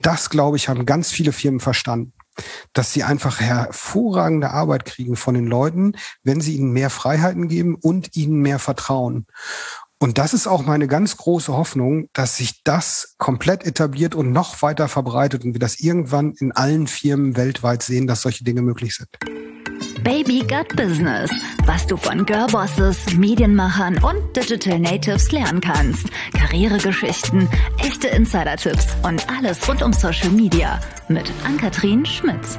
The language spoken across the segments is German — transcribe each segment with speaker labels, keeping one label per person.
Speaker 1: das, glaube ich, haben ganz viele Firmen verstanden, dass sie einfach hervorragende Arbeit kriegen von den Leuten, wenn sie ihnen mehr Freiheiten geben und ihnen mehr Vertrauen. Und das ist auch meine ganz große Hoffnung, dass sich das komplett etabliert und noch weiter verbreitet und wir das irgendwann in allen Firmen weltweit sehen, dass solche Dinge möglich sind.
Speaker 2: Baby Got Business, was du von Girlbosses, Medienmachern und Digital Natives lernen kannst. Karrieregeschichten, echte Insider-Tipps und alles rund um Social Media mit Ann-Kathrin Schmitz.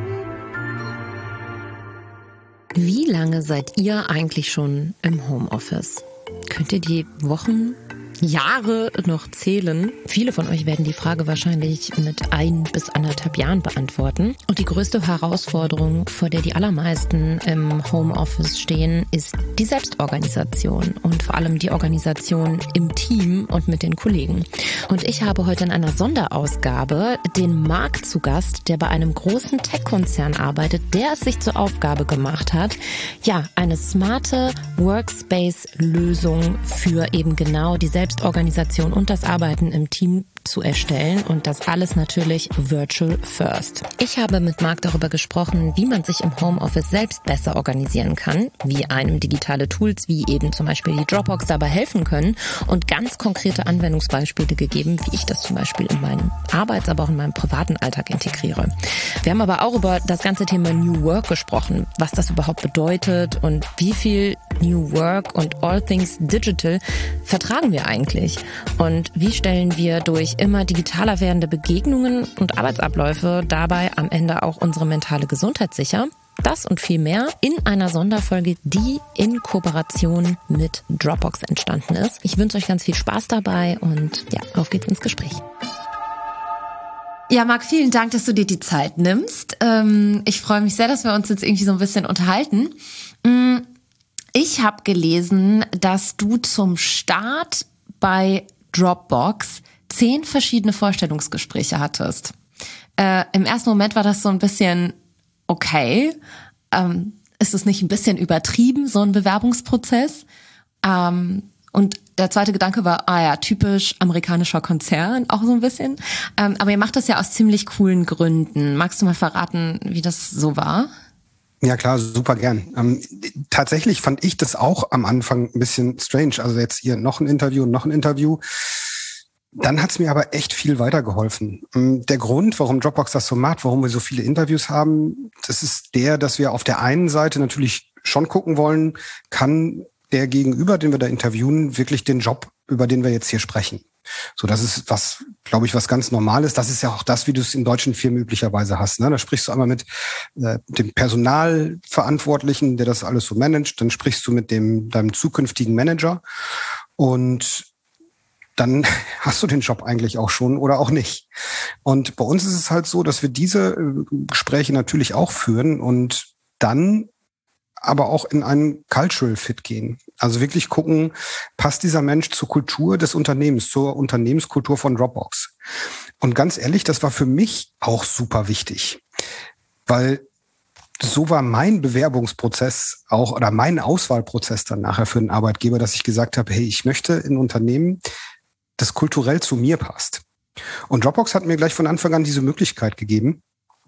Speaker 3: Wie lange seid ihr eigentlich schon im Homeoffice? Könnt ihr die Wochen, Jahre noch zählen? Viele von euch werden die Frage wahrscheinlich mit 1 bis 1,5 Jahren beantworten. Und die größte Herausforderung, vor der die allermeisten im Homeoffice stehen, ist die Selbstorganisation und vor allem die Organisation im Team und mit den Kollegen. Und ich habe heute in einer Sonderausgabe den Marc zu Gast, der bei einem großen Tech-Konzern arbeitet, der es sich zur Aufgabe gemacht hat, ja, eine smarte Workspace-Lösung für eben genau die Selbstorganisation und das Arbeiten im Team zu erstellen und das alles natürlich virtual first. Ich habe mit Marc darüber gesprochen, wie man sich im Homeoffice selbst besser organisieren kann, wie einem digitale Tools wie eben zum Beispiel die Dropbox dabei helfen können und ganz konkrete Anwendungsbeispiele gegeben, wie ich das zum Beispiel in meinem Arbeits-, aber auch in meinem privaten Alltag integriere. Wir haben aber auch über das ganze Thema New Work gesprochen, was das überhaupt bedeutet und wie viel New Work und all things digital vertragen wir eigentlich und wie stellen wir durch immer digitaler werdende Begegnungen und Arbeitsabläufe dabei am Ende auch unsere mentale Gesundheit sicher. Das und viel mehr in einer Sonderfolge, die in Kooperation mit Dropbox entstanden ist. Ich wünsche euch ganz viel Spaß dabei und ja, auf geht's ins Gespräch. Ja, Marc, vielen Dank, dass du dir die Zeit nimmst. Ich freue mich sehr, dass wir uns jetzt irgendwie so ein bisschen unterhalten. Ich habe gelesen, dass du zum Start bei Dropbox 10 verschiedene Vorstellungsgespräche hattest. Im ersten Moment war das so ein bisschen okay. Ist es nicht ein bisschen übertrieben, so ein Bewerbungsprozess? Und der zweite Gedanke war, ja, typisch amerikanischer Konzern, auch so ein bisschen. Aber ihr macht das ja aus ziemlich coolen Gründen. Magst du mal verraten, wie das so war?
Speaker 1: Ja klar, super gern. Tatsächlich fand ich das auch am Anfang ein bisschen strange. Also jetzt hier noch ein Interview. Dann hat's mir aber echt viel weitergeholfen. Der Grund, warum Dropbox das so macht, warum wir so viele Interviews haben, das ist dass wir auf der einen Seite natürlich schon gucken wollen, kann der Gegenüber, den wir da interviewen, wirklich den Job, über den wir jetzt hier sprechen. So, das ist was, glaube ich, was ganz Normales. Das ist ja auch das, wie du es in deutschen Firmen üblicherweise hast. Ne? Da sprichst du einmal mit dem Personalverantwortlichen, der das alles so managt. Dann sprichst du mit deinem zukünftigen Manager und dann hast du den Job eigentlich auch schon oder auch nicht. Und bei uns ist es halt so, dass wir diese Gespräche natürlich auch führen und dann aber auch in einen Cultural Fit gehen. Also wirklich gucken, passt dieser Mensch zur Kultur des Unternehmens, zur Unternehmenskultur von Dropbox. Und ganz ehrlich, das war für mich auch super wichtig, weil so war mein Bewerbungsprozess auch oder mein Auswahlprozess dann nachher für einen Arbeitgeber, dass ich gesagt habe, hey, ich möchte in ein Unternehmen, das kulturell zu mir passt. Und Dropbox hat mir gleich von Anfang an diese Möglichkeit gegeben,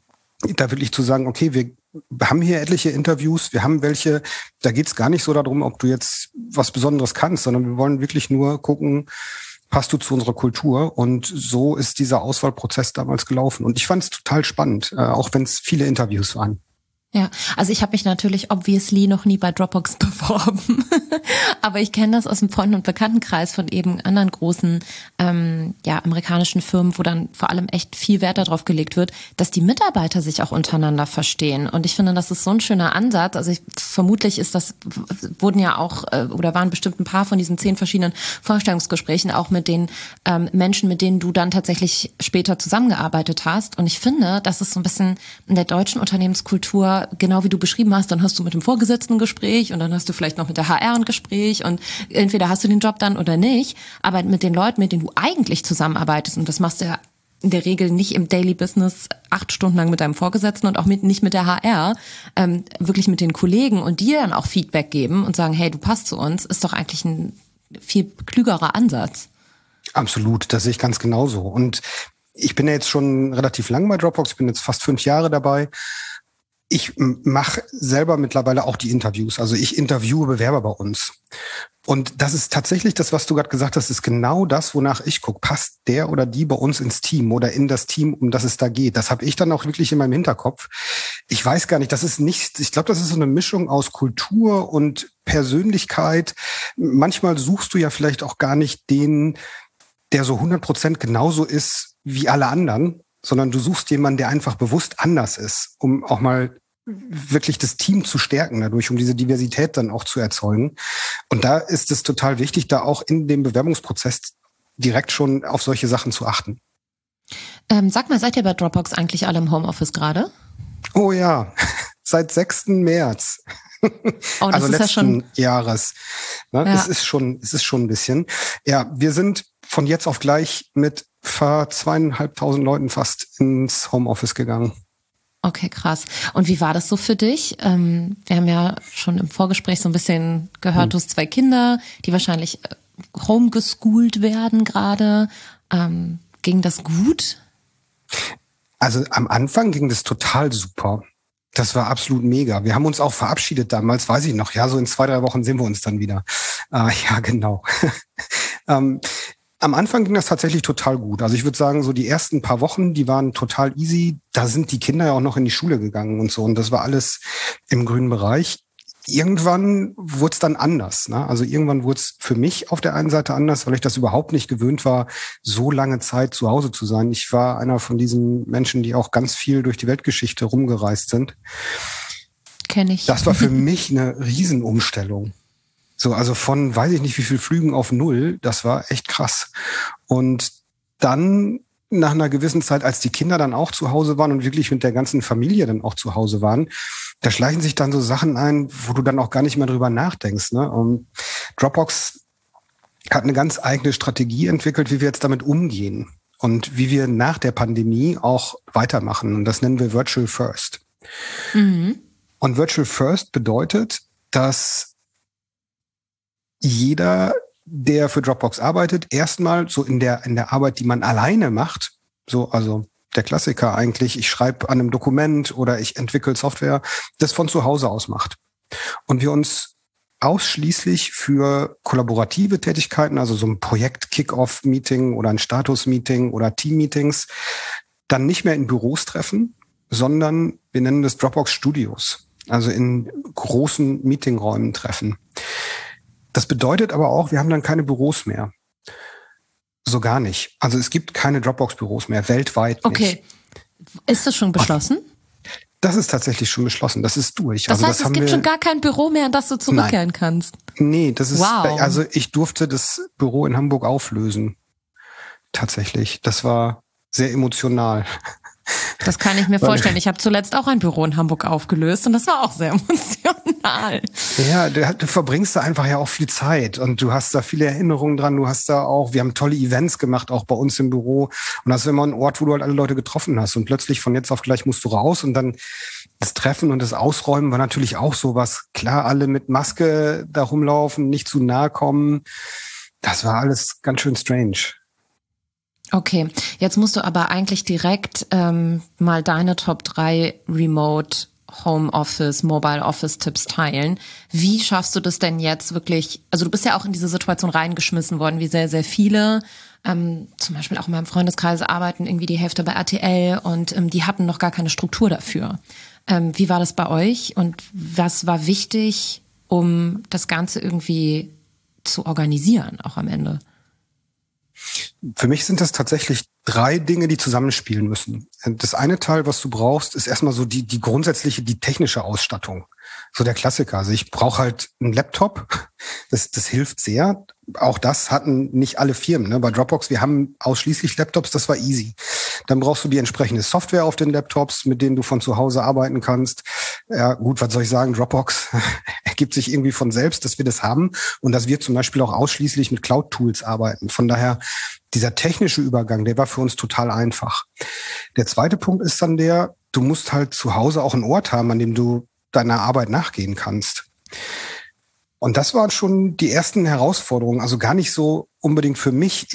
Speaker 1: da wirklich zu sagen, okay, wir haben hier etliche Interviews, wir haben welche, da geht's gar nicht so darum, ob du jetzt was Besonderes kannst, sondern wir wollen wirklich nur gucken, passt du zu unserer Kultur? Und so ist dieser Auswahlprozess damals gelaufen. Und ich fand es total spannend, auch wenn es viele Interviews waren.
Speaker 3: Ja, also ich habe mich natürlich obviously noch nie bei Dropbox beworben, aber ich kenne das aus dem Freunden- und Bekanntenkreis von eben anderen großen amerikanischen Firmen, wo dann vor allem echt viel Wert darauf gelegt wird, dass die Mitarbeiter sich auch untereinander verstehen. Und ich finde, das ist so ein schöner Ansatz. Also vermutlich wurden ja auch oder waren bestimmt ein paar von diesen 10 verschiedenen Vorstellungsgesprächen auch mit den Menschen, mit denen du dann tatsächlich später zusammengearbeitet hast. Und ich finde, das ist so ein bisschen in der deutschen Unternehmenskultur genau wie du beschrieben hast, dann hast du mit dem Vorgesetzten ein Gespräch und dann hast du vielleicht noch mit der HR ein Gespräch und entweder hast du den Job dann oder nicht, aber mit den Leuten, mit denen du eigentlich zusammenarbeitest, und das machst du ja in der Regel nicht im Daily Business 8 Stunden lang mit deinem Vorgesetzten und auch nicht mit der HR, wirklich mit den Kollegen und dir dann auch Feedback geben und sagen, hey, du passt zu uns, ist doch eigentlich ein viel klügerer Ansatz.
Speaker 1: Absolut, das sehe ich ganz genauso. Und ich bin ja jetzt schon relativ lang bei Dropbox, ich bin jetzt fast 5 Jahre dabei. Ich mache selber mittlerweile auch die Interviews. Also ich interviewe Bewerber bei uns. Und das ist tatsächlich das, was du gerade gesagt hast, ist genau das, wonach ich gucke. Passt der oder die bei uns ins Team oder in das Team, um das es da geht? Das habe ich dann auch wirklich in meinem Hinterkopf. Ich weiß gar nicht, das ist nicht, ich glaube, das ist so eine Mischung aus Kultur und Persönlichkeit. Manchmal suchst du ja vielleicht auch gar nicht den, der so 100% genauso ist wie alle anderen, sondern du suchst jemanden, der einfach bewusst anders ist, um auch mal wirklich das Team zu stärken dadurch, um diese Diversität dann auch zu erzeugen. Und da ist es total wichtig, da auch in dem Bewerbungsprozess direkt schon auf solche Sachen zu achten.
Speaker 3: Sag mal, seid ihr bei Dropbox eigentlich alle im Homeoffice gerade?
Speaker 1: Oh ja, seit 6. März.
Speaker 3: Oh, das
Speaker 1: also
Speaker 3: ist
Speaker 1: letzten
Speaker 3: ja schon
Speaker 1: Jahres. Ne?
Speaker 3: Ja.
Speaker 1: Es ist schon ein bisschen. Ja, wir sind von jetzt auf gleich mit 2.500 Leuten fast ins Homeoffice gegangen.
Speaker 3: Okay, krass. Und wie war das so für dich? Wir haben ja schon im Vorgespräch so ein bisschen gehört, du hast 2 Kinder, die wahrscheinlich homegeschooled werden gerade. Ging das gut?
Speaker 1: Also am Anfang ging das total super. Das war absolut mega. Wir haben uns auch verabschiedet damals, weiß ich noch. Ja, so in 2-3 Wochen sehen wir uns dann wieder. Ja, genau. Am Anfang ging das tatsächlich total gut. Also ich würde sagen, so die ersten paar Wochen, die waren total easy. Da sind die Kinder ja auch noch in die Schule gegangen und so. Und das war alles im grünen Bereich. Irgendwann wurde es dann anders. Ne? Also irgendwann wurde es für mich auf der einen Seite anders, weil ich das überhaupt nicht gewöhnt war, so lange Zeit zu Hause zu sein. Ich war einer von diesen Menschen, die auch ganz viel durch die Weltgeschichte rumgereist sind.
Speaker 3: Kenn ich.
Speaker 1: Das war für mich eine Riesenumstellung. So, also von, weiß ich nicht wie viel Flügen auf 0, das war echt krass. Und dann nach einer gewissen Zeit, als die Kinder dann auch zu Hause waren und wirklich mit der ganzen Familie dann auch zu Hause waren, da schleichen sich dann so Sachen ein, wo du dann auch gar nicht mehr drüber nachdenkst. Ne? Dropbox hat eine ganz eigene Strategie entwickelt, wie wir jetzt damit umgehen und wie wir nach der Pandemie auch weitermachen. Und das nennen wir Virtual First. Mhm. Und Virtual First bedeutet, dass jeder, der für Dropbox arbeitet, erstmal so in der Arbeit, die man alleine macht, so, also der Klassiker eigentlich, ich schreibe an einem Dokument oder ich entwickle Software, das von zu Hause aus macht. Und wir uns ausschließlich für kollaborative Tätigkeiten, also so ein Projekt-Kick-Off-Meeting oder ein Status-Meeting oder Team-Meetings, dann nicht mehr in Büros treffen, sondern wir nennen das Dropbox Studios, also in großen Meetingräumen treffen. Das bedeutet aber auch, wir haben dann keine Büros mehr. So gar nicht. Also es gibt keine Dropbox-Büros mehr, weltweit nicht.
Speaker 3: Okay. Ist das schon beschlossen?
Speaker 1: Das ist tatsächlich schon beschlossen. Das ist durch.
Speaker 3: Das heißt, es gibt schon gar kein Büro mehr, in das du zurückkehren kannst?
Speaker 1: Nee, das ist,
Speaker 3: wow.
Speaker 1: Also ich durfte das Büro in Hamburg auflösen. Tatsächlich. Das war sehr emotional.
Speaker 3: Das kann ich mir vorstellen. Ich habe zuletzt auch ein Büro in Hamburg aufgelöst und das war auch sehr emotional.
Speaker 1: Ja, du verbringst da einfach ja auch viel Zeit und du hast da viele Erinnerungen dran. Du hast da auch, wir haben tolle Events gemacht, auch bei uns im Büro. Und das ist immer ein Ort, wo du halt alle Leute getroffen hast. Und plötzlich von jetzt auf gleich musst du raus und dann das Treffen und das Ausräumen war natürlich auch sowas. Klar, alle mit Maske da rumlaufen, nicht zu nahe kommen. Das war alles ganz schön strange.
Speaker 3: Okay, jetzt musst du aber eigentlich direkt mal deine Top 3 Remote Homeoffice, Mobile Office Tipps teilen. Wie schaffst du das denn jetzt wirklich? Also du bist ja auch in diese Situation reingeschmissen worden, wie sehr, sehr viele. Zum Beispiel auch in meinem Freundeskreis arbeiten irgendwie die Hälfte bei RTL und die hatten noch gar keine Struktur dafür. Wie war das bei euch und was war wichtig, um das Ganze irgendwie zu organisieren, auch am Ende?
Speaker 1: Für mich sind das tatsächlich 3 Dinge, die zusammenspielen müssen. Das eine Teil, was du brauchst, ist erstmal so die grundsätzliche, die technische Ausstattung. So der Klassiker. Also ich brauche halt einen Laptop. Das hilft sehr. Auch das hatten nicht alle Firmen. Ne? Bei Dropbox, wir haben ausschließlich Laptops, das war easy. Dann brauchst du die entsprechende Software auf den Laptops, mit denen du von zu Hause arbeiten kannst. Ja gut, was soll ich sagen? Dropbox ergibt sich irgendwie von selbst, dass wir das haben und dass wir zum Beispiel auch ausschließlich mit Cloud-Tools arbeiten. Von daher, dieser technische Übergang, der war für uns total einfach. Der zweite Punkt ist dann du musst halt zu Hause auch einen Ort haben, an dem du deiner Arbeit nachgehen kannst. Und das waren schon die ersten Herausforderungen, also gar nicht so unbedingt für mich. Ich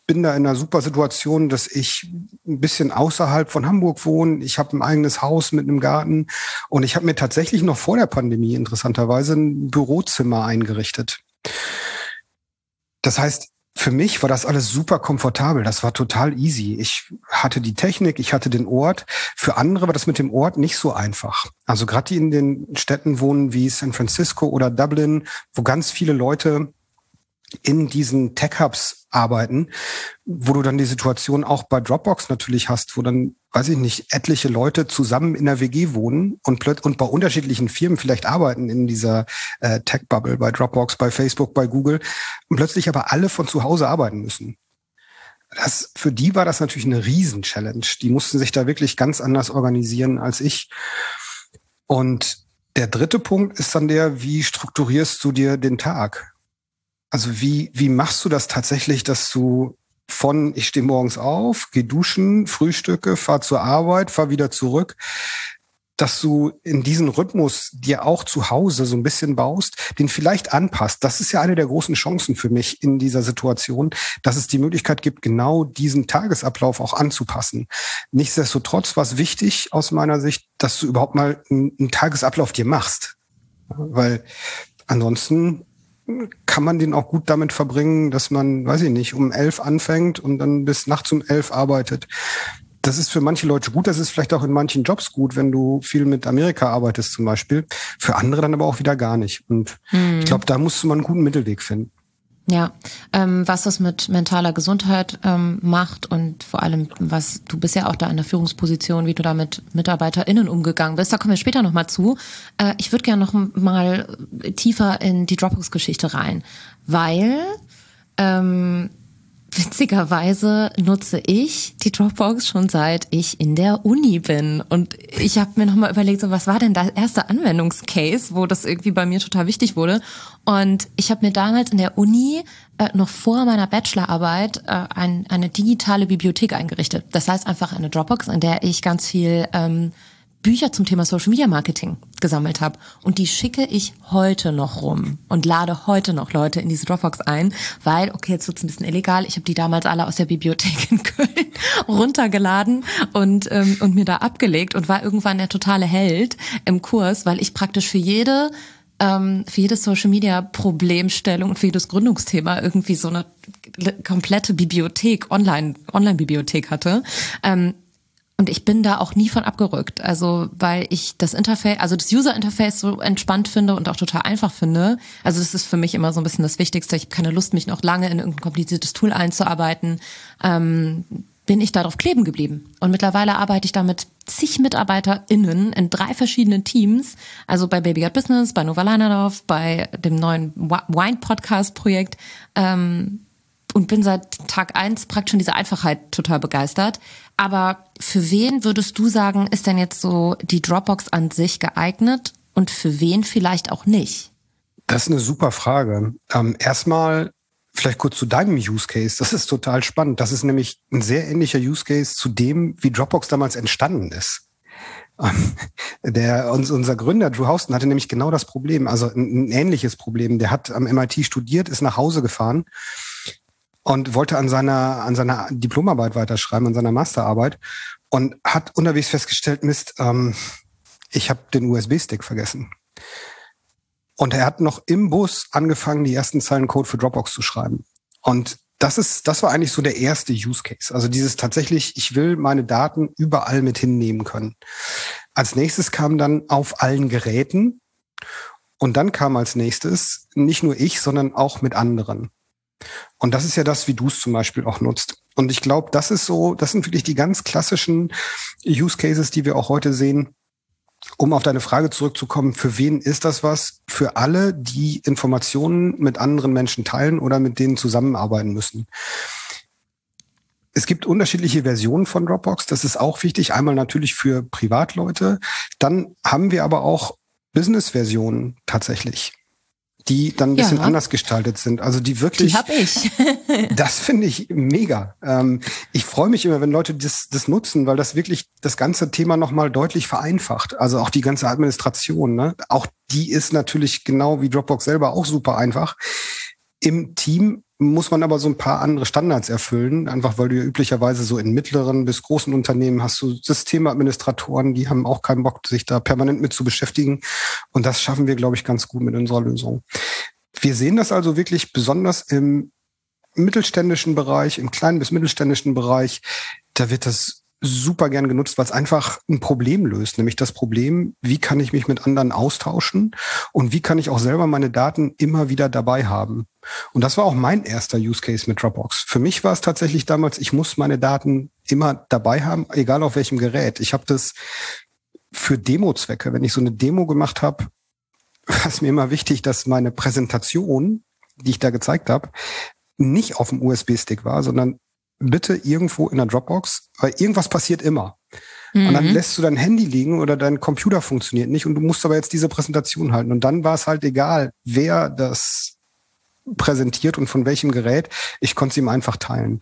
Speaker 1: bin da in einer super Situation, dass ich ein bisschen außerhalb von Hamburg wohne. Ich habe ein eigenes Haus mit einem Garten und ich habe mir tatsächlich noch vor der Pandemie interessanterweise ein Bürozimmer eingerichtet. Das heißt, für mich war das alles super komfortabel. Das war total easy. Ich hatte die Technik, ich hatte den Ort. Für andere war das mit dem Ort nicht so einfach. Also gerade die in den Städten wohnen wie San Francisco oder Dublin, wo ganz viele Leute in diesen Tech-Hubs arbeiten, wo du dann die Situation auch bei Dropbox natürlich hast, wo dann, weiß ich nicht, etliche Leute zusammen in der WG wohnen und bei unterschiedlichen Firmen vielleicht arbeiten in dieser Tech-Bubble, bei Dropbox, bei Facebook, bei Google und plötzlich aber alle von zu Hause arbeiten müssen. Für die war das natürlich eine Riesen-Challenge. Die mussten sich da wirklich ganz anders organisieren als ich. Und der dritte Punkt ist dann wie strukturierst du dir den Tag? Also wie machst du das tatsächlich, dass du ich stehe morgens auf, gehe duschen, frühstücke, fahr zur Arbeit, fahr wieder zurück, dass du in diesen Rhythmus dir auch zu Hause so ein bisschen baust, den vielleicht anpasst. Das ist ja eine der großen Chancen für mich in dieser Situation, dass es die Möglichkeit gibt, genau diesen Tagesablauf auch anzupassen. Nichtsdestotrotz war es wichtig aus meiner Sicht, dass du überhaupt mal einen Tagesablauf dir machst. Weil ansonsten kann man den auch gut damit verbringen, dass man, weiß ich nicht, um 11 anfängt und dann bis nachts um 11 arbeitet. Das ist für manche Leute gut, das ist vielleicht auch in manchen Jobs gut, wenn du viel mit Amerika arbeitest zum Beispiel. Für andere dann aber auch wieder gar nicht. Und ich glaube, da musst du mal einen guten Mittelweg finden.
Speaker 3: Ja, was das mit mentaler Gesundheit macht und vor allem, du bist ja auch da in der Führungsposition, wie du da mit MitarbeiterInnen umgegangen bist, da kommen wir später nochmal zu. Ich würde gerne noch mal tiefer in die Dropbox-Geschichte rein, weil witzigerweise nutze ich die Dropbox schon seit ich in der Uni bin. Und ich habe mir nochmal überlegt, so, was war denn der erste Anwendungscase, wo das irgendwie bei mir total wichtig wurde. Und ich habe mir damals in der Uni noch vor meiner Bachelorarbeit eine digitale Bibliothek eingerichtet. Das heißt einfach eine Dropbox, in der ich ganz viel Bücher zum Thema Social Media Marketing gesammelt habe. Und die schicke ich heute noch rum und lade heute noch Leute in diese Dropbox ein, weil, okay, jetzt wird's ein bisschen illegal, ich habe die damals alle aus der Bibliothek in Köln runtergeladen und mir da abgelegt und war irgendwann der totale Held im Kurs, weil ich praktisch für jede Social Media Problemstellung und für jedes Gründungsthema irgendwie so eine komplette Bibliothek, Online-Bibliothek hatte. Und ich bin da auch nie von abgerückt. Also, weil ich das User-Interface so entspannt finde und auch total einfach finde. Also, das ist für mich immer so ein bisschen das Wichtigste. Ich habe keine Lust, mich noch lange in irgendein kompliziertes Tool einzuarbeiten. Bin ich darauf kleben geblieben. Und mittlerweile arbeite ich da mit zig MitarbeiterInnen in 3 verschiedenen Teams. Also bei Baby Got Business, bei Nova Leinerdorf, bei dem neuen Wine-Podcast-Projekt. Und bin seit Tag 1 praktisch von dieser Einfachheit total begeistert. Aber für wen würdest du sagen, ist denn jetzt so die Dropbox an sich geeignet und für wen vielleicht auch nicht?
Speaker 1: Das ist eine super Frage. Erstmal vielleicht kurz zu deinem Use Case. Das ist total spannend. Das ist nämlich ein sehr ähnlicher Use Case zu dem, wie Dropbox damals entstanden ist. Unser Gründer, Drew Houston, hatte nämlich genau das Problem, also ein ähnliches Problem. Der hat am MIT studiert, ist nach Hause gefahren und wollte an seiner Diplomarbeit weiterschreiben, an seiner Masterarbeit und hat unterwegs festgestellt, Mist, ich habe den USB-Stick vergessen. Und er hat noch im Bus angefangen, die ersten Zeilen Code für Dropbox zu schreiben. Und das war eigentlich so der erste Use Case. Also dieses tatsächlich, ich will meine Daten überall mit hinnehmen können. Als nächstes kam dann auf allen Geräten und dann kam als nächstes nicht nur ich, sondern auch mit anderen. Und das ist ja das, wie du es zum Beispiel auch nutzt. Und ich glaube, das sind wirklich die ganz klassischen Use Cases, die wir auch heute sehen. Um auf deine Frage zurückzukommen, für wen ist das was? Für alle, die Informationen mit anderen Menschen teilen oder mit denen zusammenarbeiten müssen. Es gibt unterschiedliche Versionen von Dropbox. Das ist auch wichtig. Einmal natürlich für Privatleute. Dann haben wir aber auch Business-Versionen tatsächlich, die dann ein bisschen anders gestaltet sind. Also die wirklich.
Speaker 3: Die habe ich.
Speaker 1: Das finde ich mega. Ich freue mich immer, wenn Leute das nutzen, weil das wirklich das ganze Thema nochmal deutlich vereinfacht. Also auch die ganze Administration, ne? Auch die ist natürlich genau wie Dropbox selber auch super einfach. Im Team muss man aber so ein paar andere Standards erfüllen, einfach weil du ja üblicherweise so in mittleren bis großen Unternehmen hast du Systemadministratoren, die haben auch keinen Bock, sich da permanent mit zu beschäftigen. Und das schaffen wir, glaube ich, ganz gut mit unserer Lösung. Wir sehen das also wirklich besonders im mittelständischen Bereich, im kleinen bis mittelständischen Bereich. Da wird das super gern genutzt, weil es einfach ein Problem löst, nämlich das Problem, wie kann ich mich mit anderen austauschen und wie kann ich auch selber meine Daten immer wieder dabei haben. Und das war auch mein erster Use Case mit Dropbox. Für mich war es tatsächlich damals, ich muss meine Daten immer dabei haben, egal auf welchem Gerät. Ich habe das für Demo-Zwecke, wenn ich so eine Demo gemacht habe, war es mir immer wichtig, dass meine Präsentation, die ich da gezeigt habe, nicht auf dem USB-Stick war, sondern bitte irgendwo in der Dropbox, weil irgendwas passiert immer. Und dann lässt du dein Handy liegen oder dein Computer funktioniert nicht und du musst aber jetzt diese Präsentation halten. Und dann war es halt egal, wer das präsentiert und von welchem Gerät. Ich konnte es ihm einfach teilen.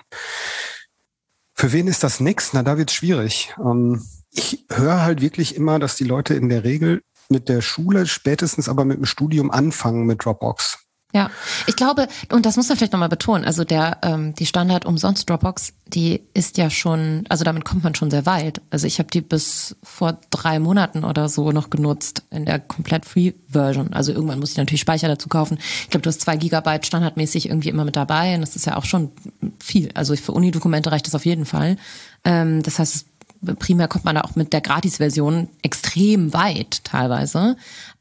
Speaker 1: Für wen ist das nix? Na, da wird's schwierig. Ich höre halt wirklich immer, dass die Leute in der Regel mit der Schule, spätestens aber mit dem Studium anfangen mit Dropbox.
Speaker 3: Ja, ich glaube, und das muss man vielleicht nochmal betonen, also die Standard-Umsonst-Dropbox, die ist ja schon, also damit kommt man schon sehr weit. Also ich habe die bis vor 3 Monaten oder so noch genutzt in der komplett Free-Version. Also irgendwann muss ich natürlich Speicher dazu kaufen. Ich glaube, du hast 2 Gigabyte standardmäßig irgendwie immer mit dabei und das ist ja auch schon viel. Also für Uni-Dokumente reicht das auf jeden Fall. Das heißt, primär kommt man da auch mit der Gratis-Version extrem weit teilweise.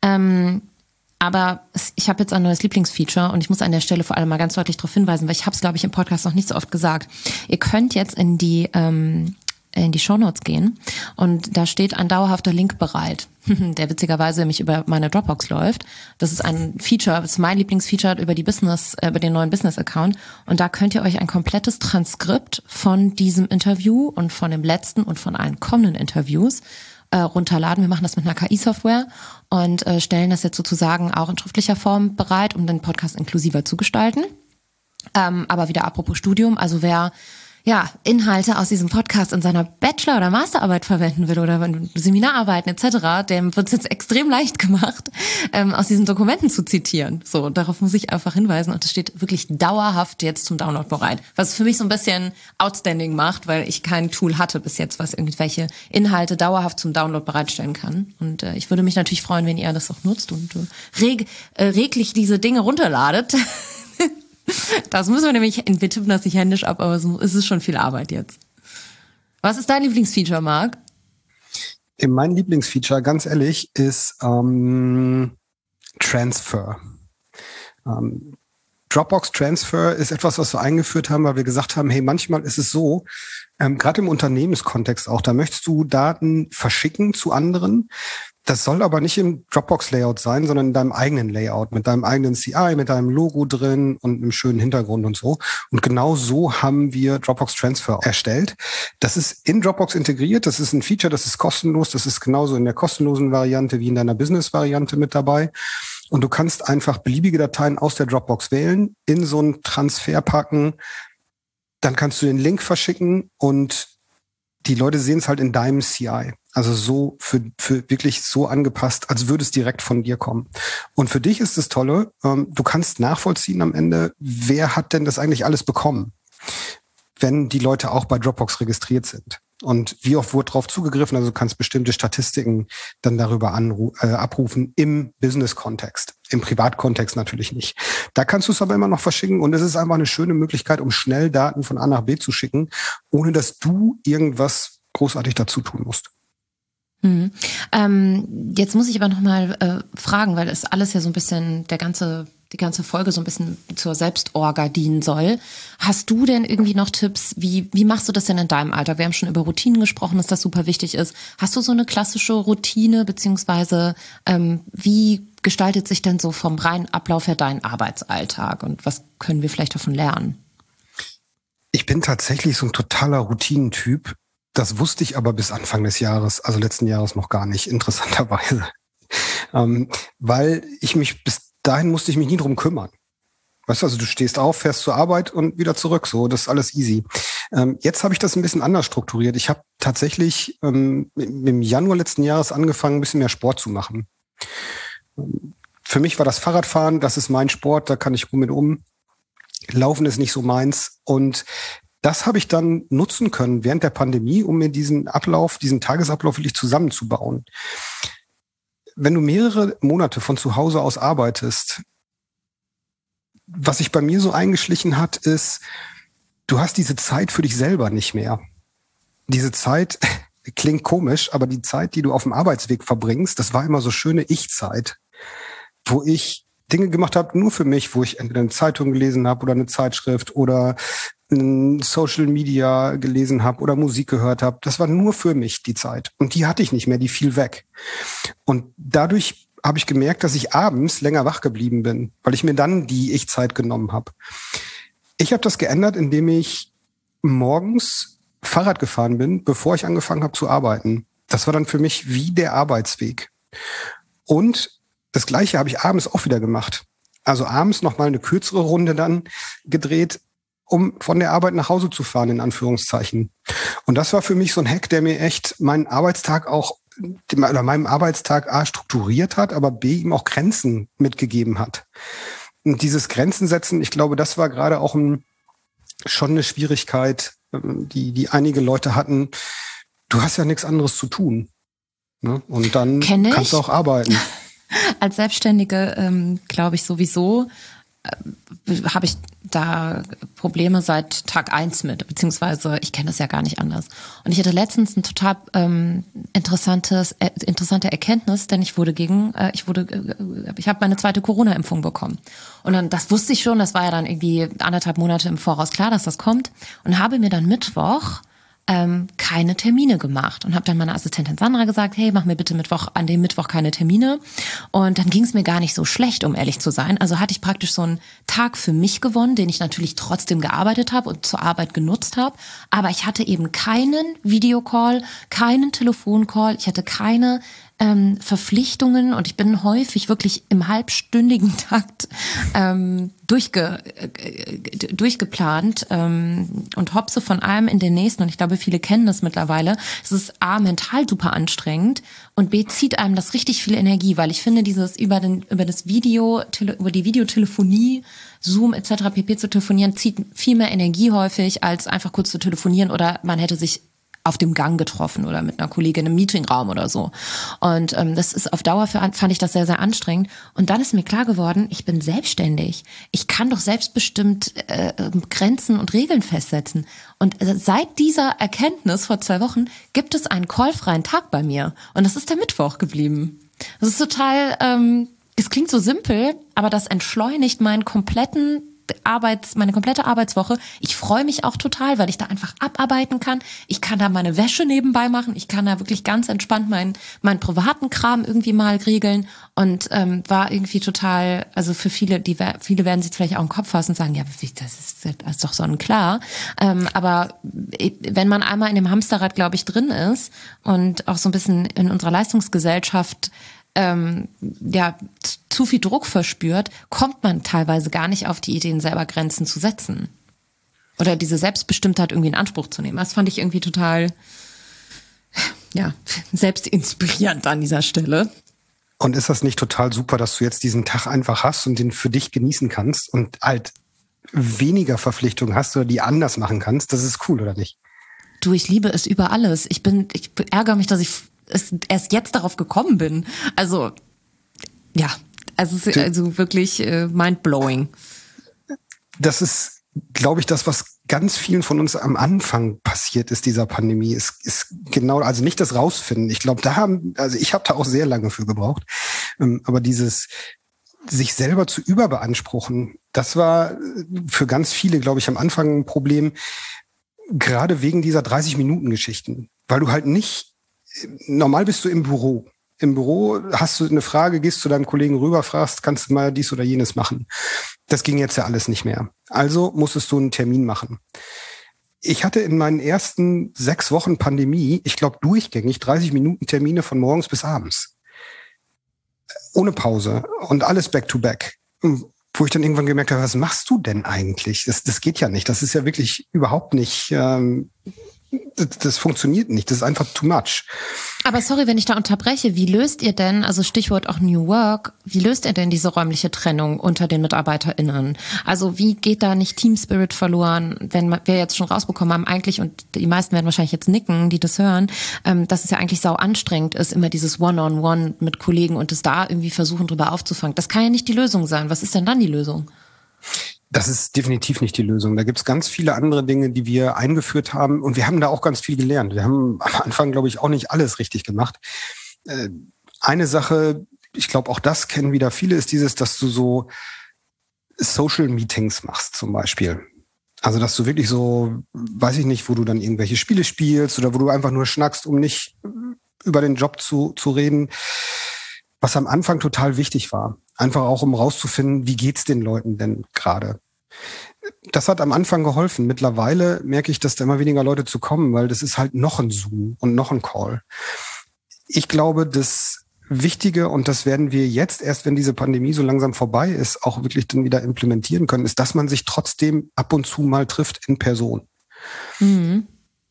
Speaker 3: Aber ich habe jetzt ein neues Lieblingsfeature und ich muss an der Stelle vor allem mal ganz deutlich darauf hinweisen, weil ich habe es, glaube ich, im Podcast noch nicht so oft gesagt. Ihr könnt jetzt in die Shownotes gehen und da steht ein dauerhafter Link bereit, der witzigerweise nämlich über meine Dropbox läuft. Das ist ein Feature, das ist mein Lieblingsfeature über den neuen Business-Account und da könnt ihr euch ein komplettes Transkript von diesem Interview und von dem letzten und von allen kommenden Interviews runterladen. Wir machen das mit einer KI-Software und stellen das jetzt sozusagen auch in schriftlicher Form bereit, um den Podcast inklusiver zu gestalten. Aber wieder apropos Studium, also wer Inhalte aus diesem Podcast in seiner Bachelor- oder Masterarbeit verwenden will oder Seminararbeiten etc., dem wird es jetzt extrem leicht gemacht, aus diesen Dokumenten zu zitieren. So, darauf muss ich einfach hinweisen und es steht wirklich dauerhaft jetzt zum Download bereit. Was für mich so ein bisschen outstanding macht, weil ich kein Tool hatte bis jetzt, was irgendwelche Inhalte dauerhaft zum Download bereitstellen kann. Und ich würde mich natürlich freuen, wenn ihr das auch nutzt und reglich diese Dinge runterladet. Das müssen wir nämlich, wir tippen das nicht händisch ab, aber es ist schon viel Arbeit jetzt. Was ist dein Lieblingsfeature, Marc?
Speaker 1: Mein Lieblingsfeature, ganz ehrlich, ist Transfer. Dropbox Transfer ist etwas, was wir eingeführt haben, weil wir gesagt haben, hey, manchmal ist es so, gerade im Unternehmenskontext auch, da möchtest du Daten verschicken zu anderen. Das soll aber nicht im Dropbox-Layout sein, sondern in deinem eigenen Layout, mit deinem eigenen CI, mit deinem Logo drin und einem schönen Hintergrund und so. Und genau so haben wir Dropbox Transfer erstellt. Das ist in Dropbox integriert. Das ist ein Feature, das ist kostenlos. Das ist genauso in der kostenlosen Variante wie in deiner Business-Variante mit dabei. Und du kannst einfach beliebige Dateien aus der Dropbox wählen, in so einen Transfer packen. Dann kannst du den Link verschicken und die Leute sehen es halt in deinem CI. Also so für wirklich so angepasst, als würde es direkt von dir kommen. Und für dich ist das Tolle, du kannst nachvollziehen am Ende, wer hat denn das eigentlich alles bekommen, wenn die Leute auch bei Dropbox registriert sind. Und wie oft wurde drauf zugegriffen, also du kannst bestimmte Statistiken dann darüber abrufen im Business-Kontext. Im Privatkontext natürlich nicht. Da kannst du es aber immer noch verschicken und es ist einfach eine schöne Möglichkeit, um schnell Daten von A nach B zu schicken, ohne dass du irgendwas großartig dazu tun musst.
Speaker 3: Jetzt muss ich aber nochmal fragen, weil es alles ja so ein bisschen, die ganze Folge so ein bisschen zur Selbstorga dienen soll. Hast du denn irgendwie noch Tipps, wie machst du das denn in deinem Alltag? Wir haben schon über Routinen gesprochen, dass das super wichtig ist. Hast du so eine klassische Routine, beziehungsweise wie gestaltet sich denn so vom reinen Ablauf her dein Arbeitsalltag und was können wir vielleicht davon lernen?
Speaker 1: Ich bin tatsächlich so ein totaler Routinentyp. Das wusste ich aber bis Anfang des Jahres, also letzten Jahres noch gar nicht, interessanterweise. Weil bis dahin musste ich mich nie drum kümmern. Weißt du, also du stehst auf, fährst zur Arbeit und wieder zurück, so, das ist alles easy. Jetzt habe ich das ein bisschen anders strukturiert. Ich habe tatsächlich im Januar letzten Jahres angefangen, ein bisschen mehr Sport zu machen. Für mich war das Fahrradfahren, das ist mein Sport, da kann ich gut mit um. Laufen ist nicht so meins. Und das habe ich dann nutzen können während der Pandemie, um mir diesen Tagesablauf wirklich zusammenzubauen. Wenn du mehrere Monate von zu Hause aus arbeitest, was sich bei mir so eingeschlichen hat, ist, du hast diese Zeit für dich selber nicht mehr. Diese Zeit klingt komisch, aber die Zeit, die du auf dem Arbeitsweg verbringst, das war immer so schöne Ich-Zeit, wo ich Dinge gemacht habe, nur für mich, wo ich entweder eine Zeitung gelesen habe oder eine Zeitschrift oder Social Media gelesen habe oder Musik gehört habe. Das war nur für mich die Zeit. Und die hatte ich nicht mehr, die fiel weg. Und dadurch habe ich gemerkt, dass ich abends länger wach geblieben bin, weil ich mir dann die Ich-Zeit genommen habe. Ich habe das geändert, indem ich morgens Fahrrad gefahren bin, bevor ich angefangen habe zu arbeiten. Das war dann für mich wie der Arbeitsweg. Und das Gleiche habe ich abends auch wieder gemacht. Also abends nochmal eine kürzere Runde dann gedreht, um von der Arbeit nach Hause zu fahren, in Anführungszeichen. Und das war für mich so ein Hack, der mir echt meinen Arbeitstag meinem Arbeitstag A strukturiert hat, aber B ihm auch Grenzen mitgegeben hat. Und dieses Grenzen setzen, ich glaube, das war gerade auch schon eine Schwierigkeit, die einige Leute hatten. Du hast ja nichts anderes zu tun. Ne? Und dann kannst du auch arbeiten.
Speaker 3: Als Selbstständige, glaube ich sowieso, habe ich da Probleme seit Tag 1 mit, beziehungsweise ich kenne das ja gar nicht anders. Und ich hatte letztens ein total interessante Erkenntnis, denn ich habe meine zweite Corona-Impfung bekommen. Und dann, das wusste ich schon, das war ja dann irgendwie 1,5 Monate im Voraus klar, dass das kommt. Und habe mir dann Mittwoch keine Termine gemacht und habe dann meiner Assistentin Sandra gesagt, hey, mach mir bitte an dem Mittwoch keine Termine. Und dann ging es mir gar nicht so schlecht, um ehrlich zu sein. Also hatte ich praktisch so einen Tag für mich gewonnen, den ich natürlich trotzdem gearbeitet habe und zur Arbeit genutzt habe. Aber ich hatte eben keinen Videocall, keinen Telefoncall, ich hatte keine Verpflichtungen und ich bin häufig wirklich im halbstündigen Takt durchgeplant und hopse von einem in den nächsten. Und ich glaube, viele kennen das mittlerweile. Es ist A, mental super anstrengend und B, zieht einem das richtig viel Energie, weil ich finde, dieses über die Videotelefonie, Zoom etc. pp. Zu telefonieren, zieht viel mehr Energie häufig, als einfach kurz zu telefonieren oder man hätte sich auf dem Gang getroffen oder mit einer Kollegin im Meetingraum oder so. Und das ist auf Dauer fand ich das sehr, sehr anstrengend. Und dann ist mir klar geworden, ich bin selbstständig. Ich kann doch selbstbestimmt Grenzen und Regeln festsetzen. Und seit dieser Erkenntnis vor 2 Wochen gibt es einen callfreien Tag bei mir. Und das ist der Mittwoch geblieben. Das ist total, es klingt so simpel, aber das entschleunigt meine komplette Arbeitswoche. Ich freue mich auch total, weil ich da einfach abarbeiten kann. Ich kann da meine Wäsche nebenbei machen. Ich kann da wirklich ganz entspannt meinen privaten Kram irgendwie mal regeln und war irgendwie total, also für viele werden sich vielleicht auch im Kopf fassen und sagen, ja, das ist doch sonnenklar. Aber wenn man einmal in dem Hamsterrad, glaube ich, drin ist und auch so ein bisschen in unserer Leistungsgesellschaft zu viel Druck verspürt, kommt man teilweise gar nicht auf die Ideen, selber Grenzen zu setzen. Oder diese Selbstbestimmtheit irgendwie in Anspruch zu nehmen. Das fand ich irgendwie total, selbstinspirierend an dieser Stelle.
Speaker 1: Und ist das nicht total super, dass du jetzt diesen Tag einfach hast und den für dich genießen kannst und halt weniger Verpflichtungen hast oder die anders machen kannst? Das ist cool, oder nicht?
Speaker 3: Du, ich liebe es über alles. Ich ärgere mich, dass ich erst jetzt darauf gekommen bin. Also, ja, also wirklich mindblowing.
Speaker 1: Das ist, glaube ich, das, was ganz vielen von uns am Anfang passiert ist, dieser Pandemie, ist genau, also nicht das Rausfinden. Ich glaube, ich habe da auch sehr lange für gebraucht. Aber dieses sich selber zu überbeanspruchen, das war für ganz viele, glaube ich, am Anfang ein Problem, gerade wegen dieser 30-Minuten-Geschichten. Weil du halt nicht, normal bist du im Büro. Im Büro hast du eine Frage, gehst zu deinem Kollegen rüber, fragst, kannst du mal dies oder jenes machen. Das ging jetzt ja alles nicht mehr. Also musstest du einen Termin machen. Ich hatte in meinen ersten 6 Wochen Pandemie, ich glaube durchgängig, 30 Minuten Termine von morgens bis abends. Ohne Pause und alles back to back. Wo ich dann irgendwann gemerkt habe, was machst du denn eigentlich? Das geht ja nicht. Das ist ja wirklich überhaupt nicht, das funktioniert nicht. Das ist einfach too much.
Speaker 3: Aber sorry, wenn ich da unterbreche, wie löst ihr denn, also Stichwort auch New Work, wie löst ihr denn diese räumliche Trennung unter den MitarbeiterInnen? Also wie geht da nicht Team Spirit verloren, wenn wir jetzt schon rausbekommen haben eigentlich, und die meisten werden wahrscheinlich jetzt nicken, die das hören, dass es ja eigentlich sau anstrengend ist, immer dieses One-on-One mit Kollegen und es da irgendwie versuchen drüber aufzufangen. Das kann ja nicht die Lösung sein. Was ist denn dann die Lösung?
Speaker 1: Das ist definitiv nicht die Lösung. Da gibt's ganz viele andere Dinge, die wir eingeführt haben. Und wir haben da auch ganz viel gelernt. Wir haben am Anfang, glaube ich, auch nicht alles richtig gemacht. Eine Sache, ich glaube, auch das kennen wieder viele, ist dieses, dass du so Social Meetings machst zum Beispiel. Also, dass du wirklich so, weiß ich nicht, wo du dann irgendwelche Spiele spielst oder wo du einfach nur schnackst, um nicht über den Job zu reden. Was am Anfang total wichtig war. Einfach auch, um rauszufinden, wie geht's den Leuten denn gerade? Das hat am Anfang geholfen. Mittlerweile merke ich, dass da immer weniger Leute zu kommen, weil das ist halt noch ein Zoom und noch ein Call. Ich glaube, das Wichtige, und das werden wir jetzt erst, wenn diese Pandemie so langsam vorbei ist, auch wirklich dann wieder implementieren können, ist, dass man sich trotzdem ab und zu mal trifft in Person. Mhm.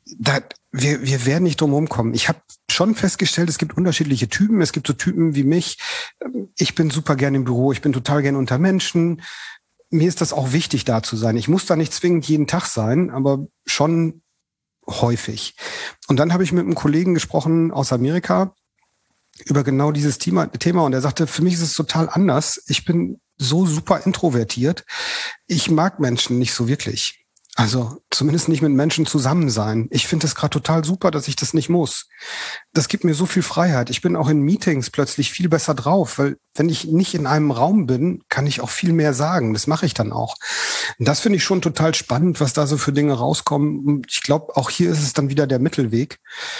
Speaker 1: Wir werden nicht drum rumkommen. Ich habe schon festgestellt, es gibt unterschiedliche Typen. Es gibt so Typen wie mich. Ich bin super gern im Büro. Ich bin total gern unter Menschen. Mir ist das auch wichtig, da zu sein. Ich muss da nicht zwingend jeden Tag sein, aber schon häufig. Und dann habe ich mit einem Kollegen gesprochen aus Amerika über genau dieses Thema. Und er sagte, für mich ist es total anders. Ich bin so super introvertiert. Ich mag Menschen nicht so wirklich. Also zumindest nicht mit Menschen zusammen sein. Ich finde es gerade total super, dass ich das nicht muss. Das gibt mir so viel Freiheit. Ich bin auch in Meetings plötzlich viel besser drauf, weil wenn ich nicht in einem Raum bin, kann ich auch viel mehr sagen. Das mache ich dann auch. Und das finde ich schon total spannend, was da so für Dinge rauskommen. Und ich glaube, auch hier ist es dann wieder der Mittelweg.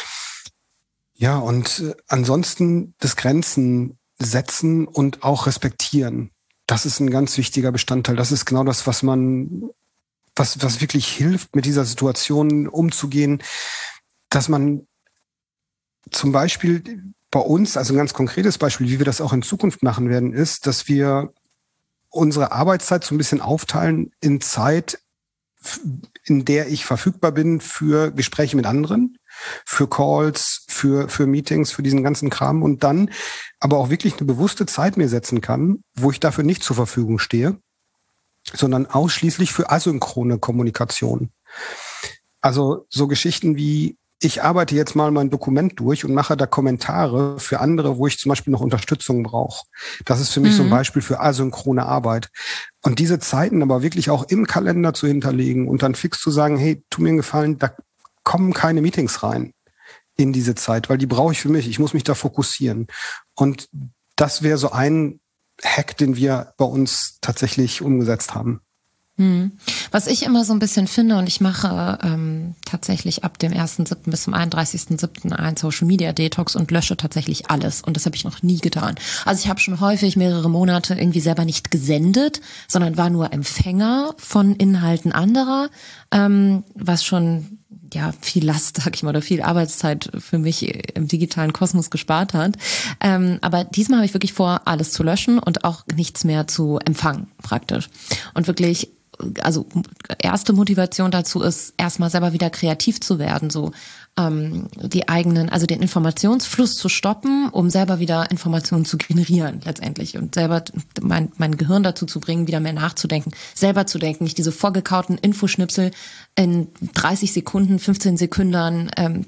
Speaker 1: Ja, und ansonsten das Grenzen setzen und auch respektieren. Das ist ein ganz wichtiger Bestandteil. Das ist genau das, was wirklich hilft, mit dieser Situation umzugehen, dass man zum Beispiel bei uns, also ein ganz konkretes Beispiel, wie wir das auch in Zukunft machen werden, ist, dass wir unsere Arbeitszeit so ein bisschen aufteilen in Zeit, in der ich verfügbar bin für Gespräche mit anderen, für Calls, für Meetings, für diesen ganzen Kram und dann aber auch wirklich eine bewusste Zeit mir setzen kann, wo ich dafür nicht zur Verfügung stehe, sondern ausschließlich für asynchrone Kommunikation. Also so Geschichten wie, ich arbeite jetzt mal mein Dokument durch und mache da Kommentare für andere, wo ich zum Beispiel noch Unterstützung brauche. Das ist für mich so ein Beispiel für asynchrone Arbeit. Und diese Zeiten aber wirklich auch im Kalender zu hinterlegen und dann fix zu sagen, hey, tu mir einen Gefallen, da kommen keine Meetings rein in diese Zeit, weil die brauche ich für mich. Ich muss mich da fokussieren. Und das wäre so ein Hack, den wir bei uns tatsächlich umgesetzt haben.
Speaker 3: Was ich immer so ein bisschen finde, und ich mache tatsächlich ab dem 1.7. bis zum 31.7. einen Social Media Detox und lösche tatsächlich alles. Und das habe ich noch nie getan. Also ich habe schon häufig mehrere Monate irgendwie selber nicht gesendet, sondern war nur Empfänger von Inhalten anderer, was schon viel Last, sag ich mal, oder viel Arbeitszeit für mich im digitalen Kosmos gespart hat. Aber diesmal habe ich wirklich vor, alles zu löschen und auch nichts mehr zu empfangen, praktisch. Und wirklich, also erste Motivation dazu ist, erstmal selber wieder kreativ zu werden, so die eigenen, also den Informationsfluss zu stoppen, um selber wieder Informationen zu generieren letztendlich und selber mein Gehirn dazu zu bringen, wieder mehr nachzudenken, selber zu denken, nicht diese vorgekauten Infoschnipsel in 30 Sekunden, 15 Sekunden,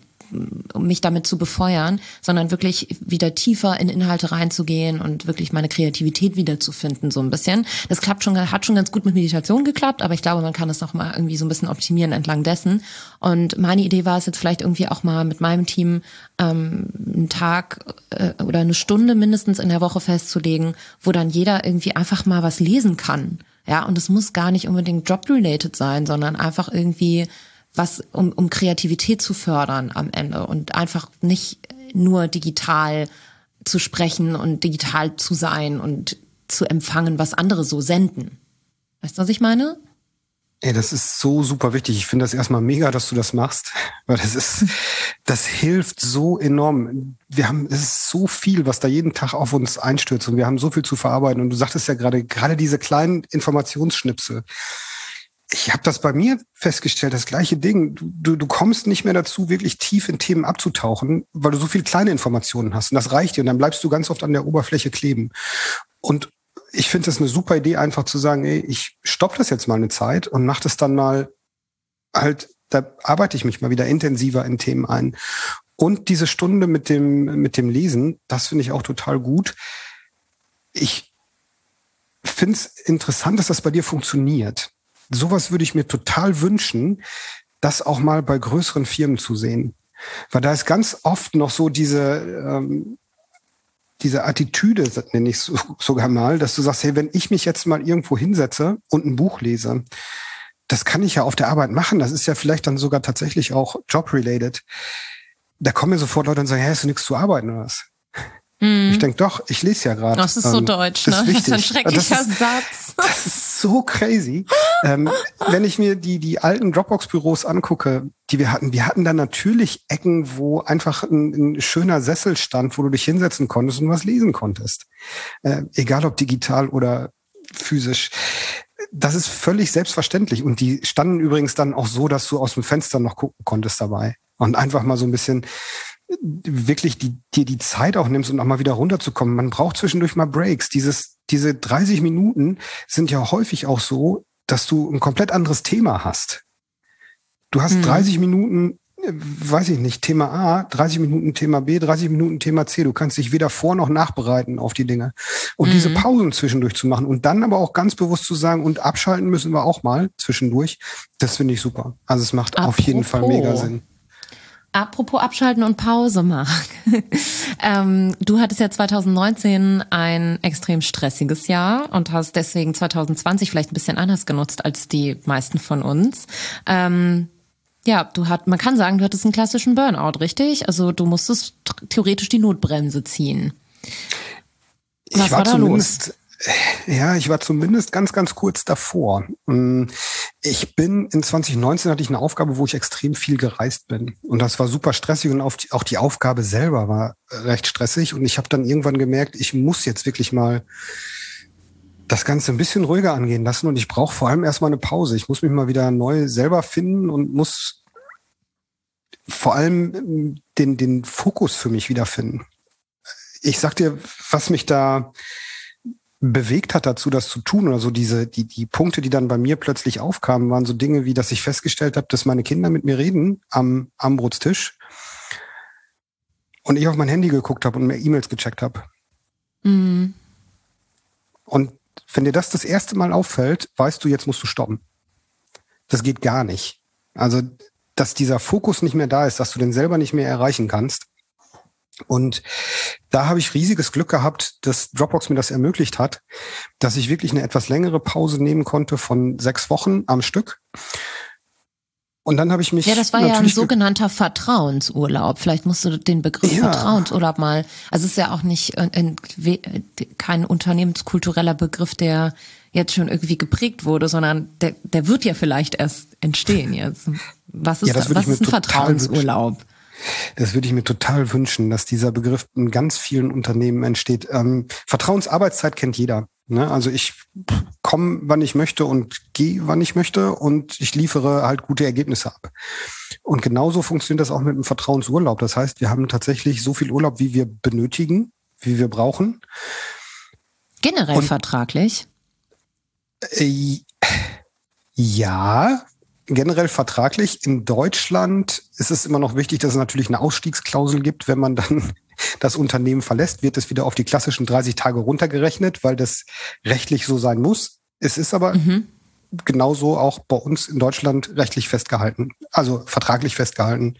Speaker 3: um mich damit zu befeuern, sondern wirklich wieder tiefer in Inhalte reinzugehen und wirklich meine Kreativität wiederzufinden, so ein bisschen. Das hat schon ganz gut mit Meditation geklappt, aber ich glaube, man kann es noch mal irgendwie so ein bisschen optimieren entlang dessen. Und meine Idee war es jetzt vielleicht irgendwie auch mal mit meinem Team einen Tag oder eine Stunde mindestens in der Woche festzulegen, wo dann jeder irgendwie einfach mal was lesen kann. Ja, und es muss gar nicht unbedingt job-related sein, sondern einfach irgendwie was, um Kreativität zu fördern am Ende und einfach nicht nur digital zu sprechen und digital zu sein und zu empfangen, was andere so senden. Weißt du, was ich meine?
Speaker 1: Ey, das ist so super wichtig. Ich finde das erstmal mega, dass du das machst, weil das hilft so enorm. Es ist so viel, was da jeden Tag auf uns einstürzt und wir haben so viel zu verarbeiten und du sagtest ja gerade diese kleinen Informationsschnipsel. Ich habe das bei mir festgestellt, das gleiche Ding. Du kommst nicht mehr dazu, wirklich tief in Themen abzutauchen, weil du so viele kleine Informationen hast. Und das reicht dir. Und dann bleibst du ganz oft an der Oberfläche kleben. Und ich finde das eine super Idee, einfach zu sagen, ey, ich stopp das jetzt mal eine Zeit und mach das dann mal halt, da arbeite ich mich mal wieder intensiver in Themen ein. Und diese Stunde mit dem Lesen, das finde ich auch total gut. Ich finde es interessant, dass das bei dir funktioniert. Sowas würde ich mir total wünschen, das auch mal bei größeren Firmen zu sehen. Weil da ist ganz oft noch so diese Attitüde, nenne ich sogar mal, dass du sagst, hey, wenn ich mich jetzt mal irgendwo hinsetze und ein Buch lese, das kann ich ja auf der Arbeit machen. Das ist ja vielleicht dann sogar tatsächlich auch job-related. Da kommen mir sofort Leute und sagen, hey, hast du nichts zu arbeiten oder was? Ich denke, doch, ich lese ja gerade.
Speaker 3: Das ist so deutsch, ne?
Speaker 1: Das ist
Speaker 3: ein schrecklicher Satz.
Speaker 1: Das ist so crazy. Wenn ich mir die alten Dropbox-Büros angucke, die wir hatten da natürlich Ecken, wo einfach ein schöner Sessel stand, wo du dich hinsetzen konntest und was lesen konntest. Egal ob digital oder physisch. Das ist völlig selbstverständlich. Und die standen übrigens dann auch so, dass du aus dem Fenster noch gucken konntest dabei. Und einfach mal so ein bisschen wirklich dir die Zeit auch nimmst und auch mal wieder runterzukommen. Man braucht zwischendurch mal Breaks. Diese 30 Minuten sind ja häufig auch so, dass du ein komplett anderes Thema hast. Du hast 30 Minuten, weiß ich nicht, Thema A, 30 Minuten Thema B, 30 Minuten Thema C. Du kannst dich weder vor- noch nachbereiten auf die Dinge. Und diese Pausen zwischendurch zu machen und dann aber auch ganz bewusst zu sagen, und abschalten müssen wir auch mal zwischendurch, das finde ich super. Also es macht auf jeden Fall mega Sinn.
Speaker 3: Apropos Abschalten und Pause, Marc. Du hattest ja 2019 ein extrem stressiges Jahr und hast deswegen 2020 vielleicht ein bisschen anders genutzt als die meisten von uns. Man kann sagen, du hattest einen klassischen Burnout, richtig? Also du musstest theoretisch die Notbremse ziehen. Was war da los?
Speaker 1: Ja, ich war zumindest ganz, ganz kurz davor. Ich bin in 2019 hatte ich eine Aufgabe, wo ich extrem viel gereist bin. Und das war super stressig und auch die Aufgabe selber war recht stressig. Und ich habe dann irgendwann gemerkt, ich muss jetzt wirklich mal das Ganze ein bisschen ruhiger angehen lassen. Und ich brauche vor allem erstmal eine Pause. Ich muss mich mal wieder neu selber finden und muss vor allem den Fokus für mich wiederfinden. Ich sag dir, was mich da bewegt hat dazu, das zu tun oder so die Punkte, die dann bei mir plötzlich aufkamen, waren so Dinge wie, dass ich festgestellt habe, dass meine Kinder mit mir reden am Abendbrotstisch und ich auf mein Handy geguckt habe und mir E-Mails gecheckt habe. Und wenn dir das erste Mal auffällt, weißt du, jetzt musst du stoppen. Das geht gar nicht. Also, dass dieser Fokus nicht mehr da ist, dass du den selber nicht mehr erreichen kannst. Und da habe ich riesiges Glück gehabt, dass Dropbox mir das ermöglicht hat, dass ich wirklich eine etwas längere Pause nehmen konnte von 6 Wochen am Stück. Und dann habe ich mich...
Speaker 3: Ja, das war ja ein sogenannter Vertrauensurlaub. Vielleicht musst du den Begriff Vertrauensurlaub mal... Also es ist ja auch nicht kein unternehmenskultureller Begriff, der jetzt schon irgendwie geprägt wurde, sondern der wird ja vielleicht erst entstehen jetzt. Was ist ein Vertrauensurlaub?
Speaker 1: Das würde ich mir total wünschen, dass dieser Begriff in ganz vielen Unternehmen entsteht. Vertrauensarbeitszeit kennt jeder. Ne? Also ich komme, wann ich möchte und gehe, wann ich möchte und ich liefere halt gute Ergebnisse ab. Und genauso funktioniert das auch mit dem Vertrauensurlaub. Das heißt, wir haben tatsächlich so viel Urlaub, wie wir benötigen, wie wir brauchen.
Speaker 3: Generell vertraglich?
Speaker 1: Ja, generell vertraglich. In Deutschland ist es immer noch wichtig, dass es natürlich eine Ausstiegsklausel gibt. Wenn man dann das Unternehmen verlässt, wird es wieder auf die klassischen 30 Tage runtergerechnet, weil das rechtlich so sein muss. Es ist aber genauso auch bei uns in Deutschland rechtlich festgehalten, also vertraglich festgehalten.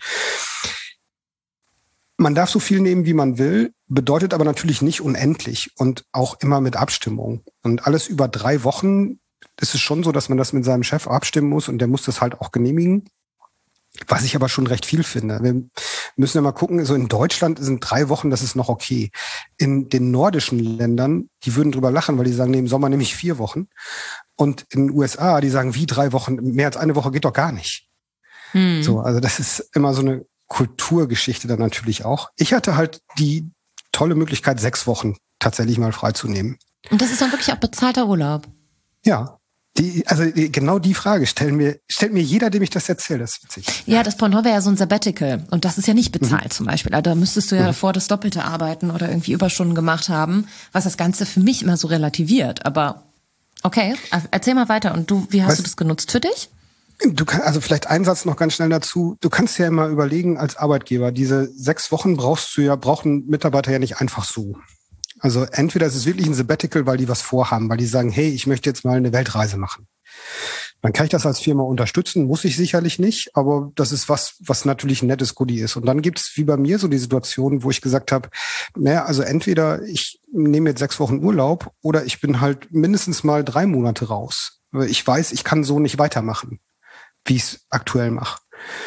Speaker 1: Man darf so viel nehmen, wie man will, bedeutet aber natürlich nicht unendlich und auch immer mit Abstimmung. Und alles über 3 Wochen ist es schon so, dass man das mit seinem Chef abstimmen muss und der muss das halt auch genehmigen. Was ich aber schon recht viel finde. Wir müssen ja mal gucken, so in Deutschland sind 3 Wochen, das ist noch okay. In den nordischen Ländern, die würden drüber lachen, weil die sagen, nee, im Sommer nehme ich 4 Wochen. Und in den USA, die sagen, wie 3 Wochen, mehr als eine Woche geht doch gar nicht. So, also das ist immer so eine Kulturgeschichte dann natürlich auch. Ich hatte halt die tolle Möglichkeit, 6 Wochen tatsächlich mal freizunehmen.
Speaker 3: Und das ist dann wirklich auch bezahlter Urlaub?
Speaker 1: Ja. Genau die Frage stellt mir jeder, dem ich das erzähle. Das ist witzig.
Speaker 3: Ja, das Pendant wäre ja so ein Sabbatical. Und das ist ja nicht bezahlt zum Beispiel. Also da müsstest du ja davor das Doppelte arbeiten oder irgendwie Überstunden gemacht haben, was das Ganze für mich immer so relativiert. Aber okay, erzähl mal weiter. Und wie hast du das genutzt für dich?
Speaker 1: Also vielleicht ein Satz noch ganz schnell dazu. Du kannst ja immer überlegen als Arbeitgeber, diese 6 Wochen brauchen Mitarbeiter ja nicht einfach so. Also entweder ist es wirklich ein Sabbatical, weil die was vorhaben, weil die sagen, hey, ich möchte jetzt mal eine Weltreise machen. Dann kann ich das als Firma unterstützen, muss ich sicherlich nicht, aber das ist was natürlich ein nettes Goodie ist. Und dann gibt's wie bei mir so die Situation, wo ich gesagt habe, also entweder ich nehme jetzt 6 Wochen Urlaub oder ich bin halt mindestens mal 3 Monate raus. Weil ich weiß, ich kann so nicht weitermachen, wie ich es aktuell mache.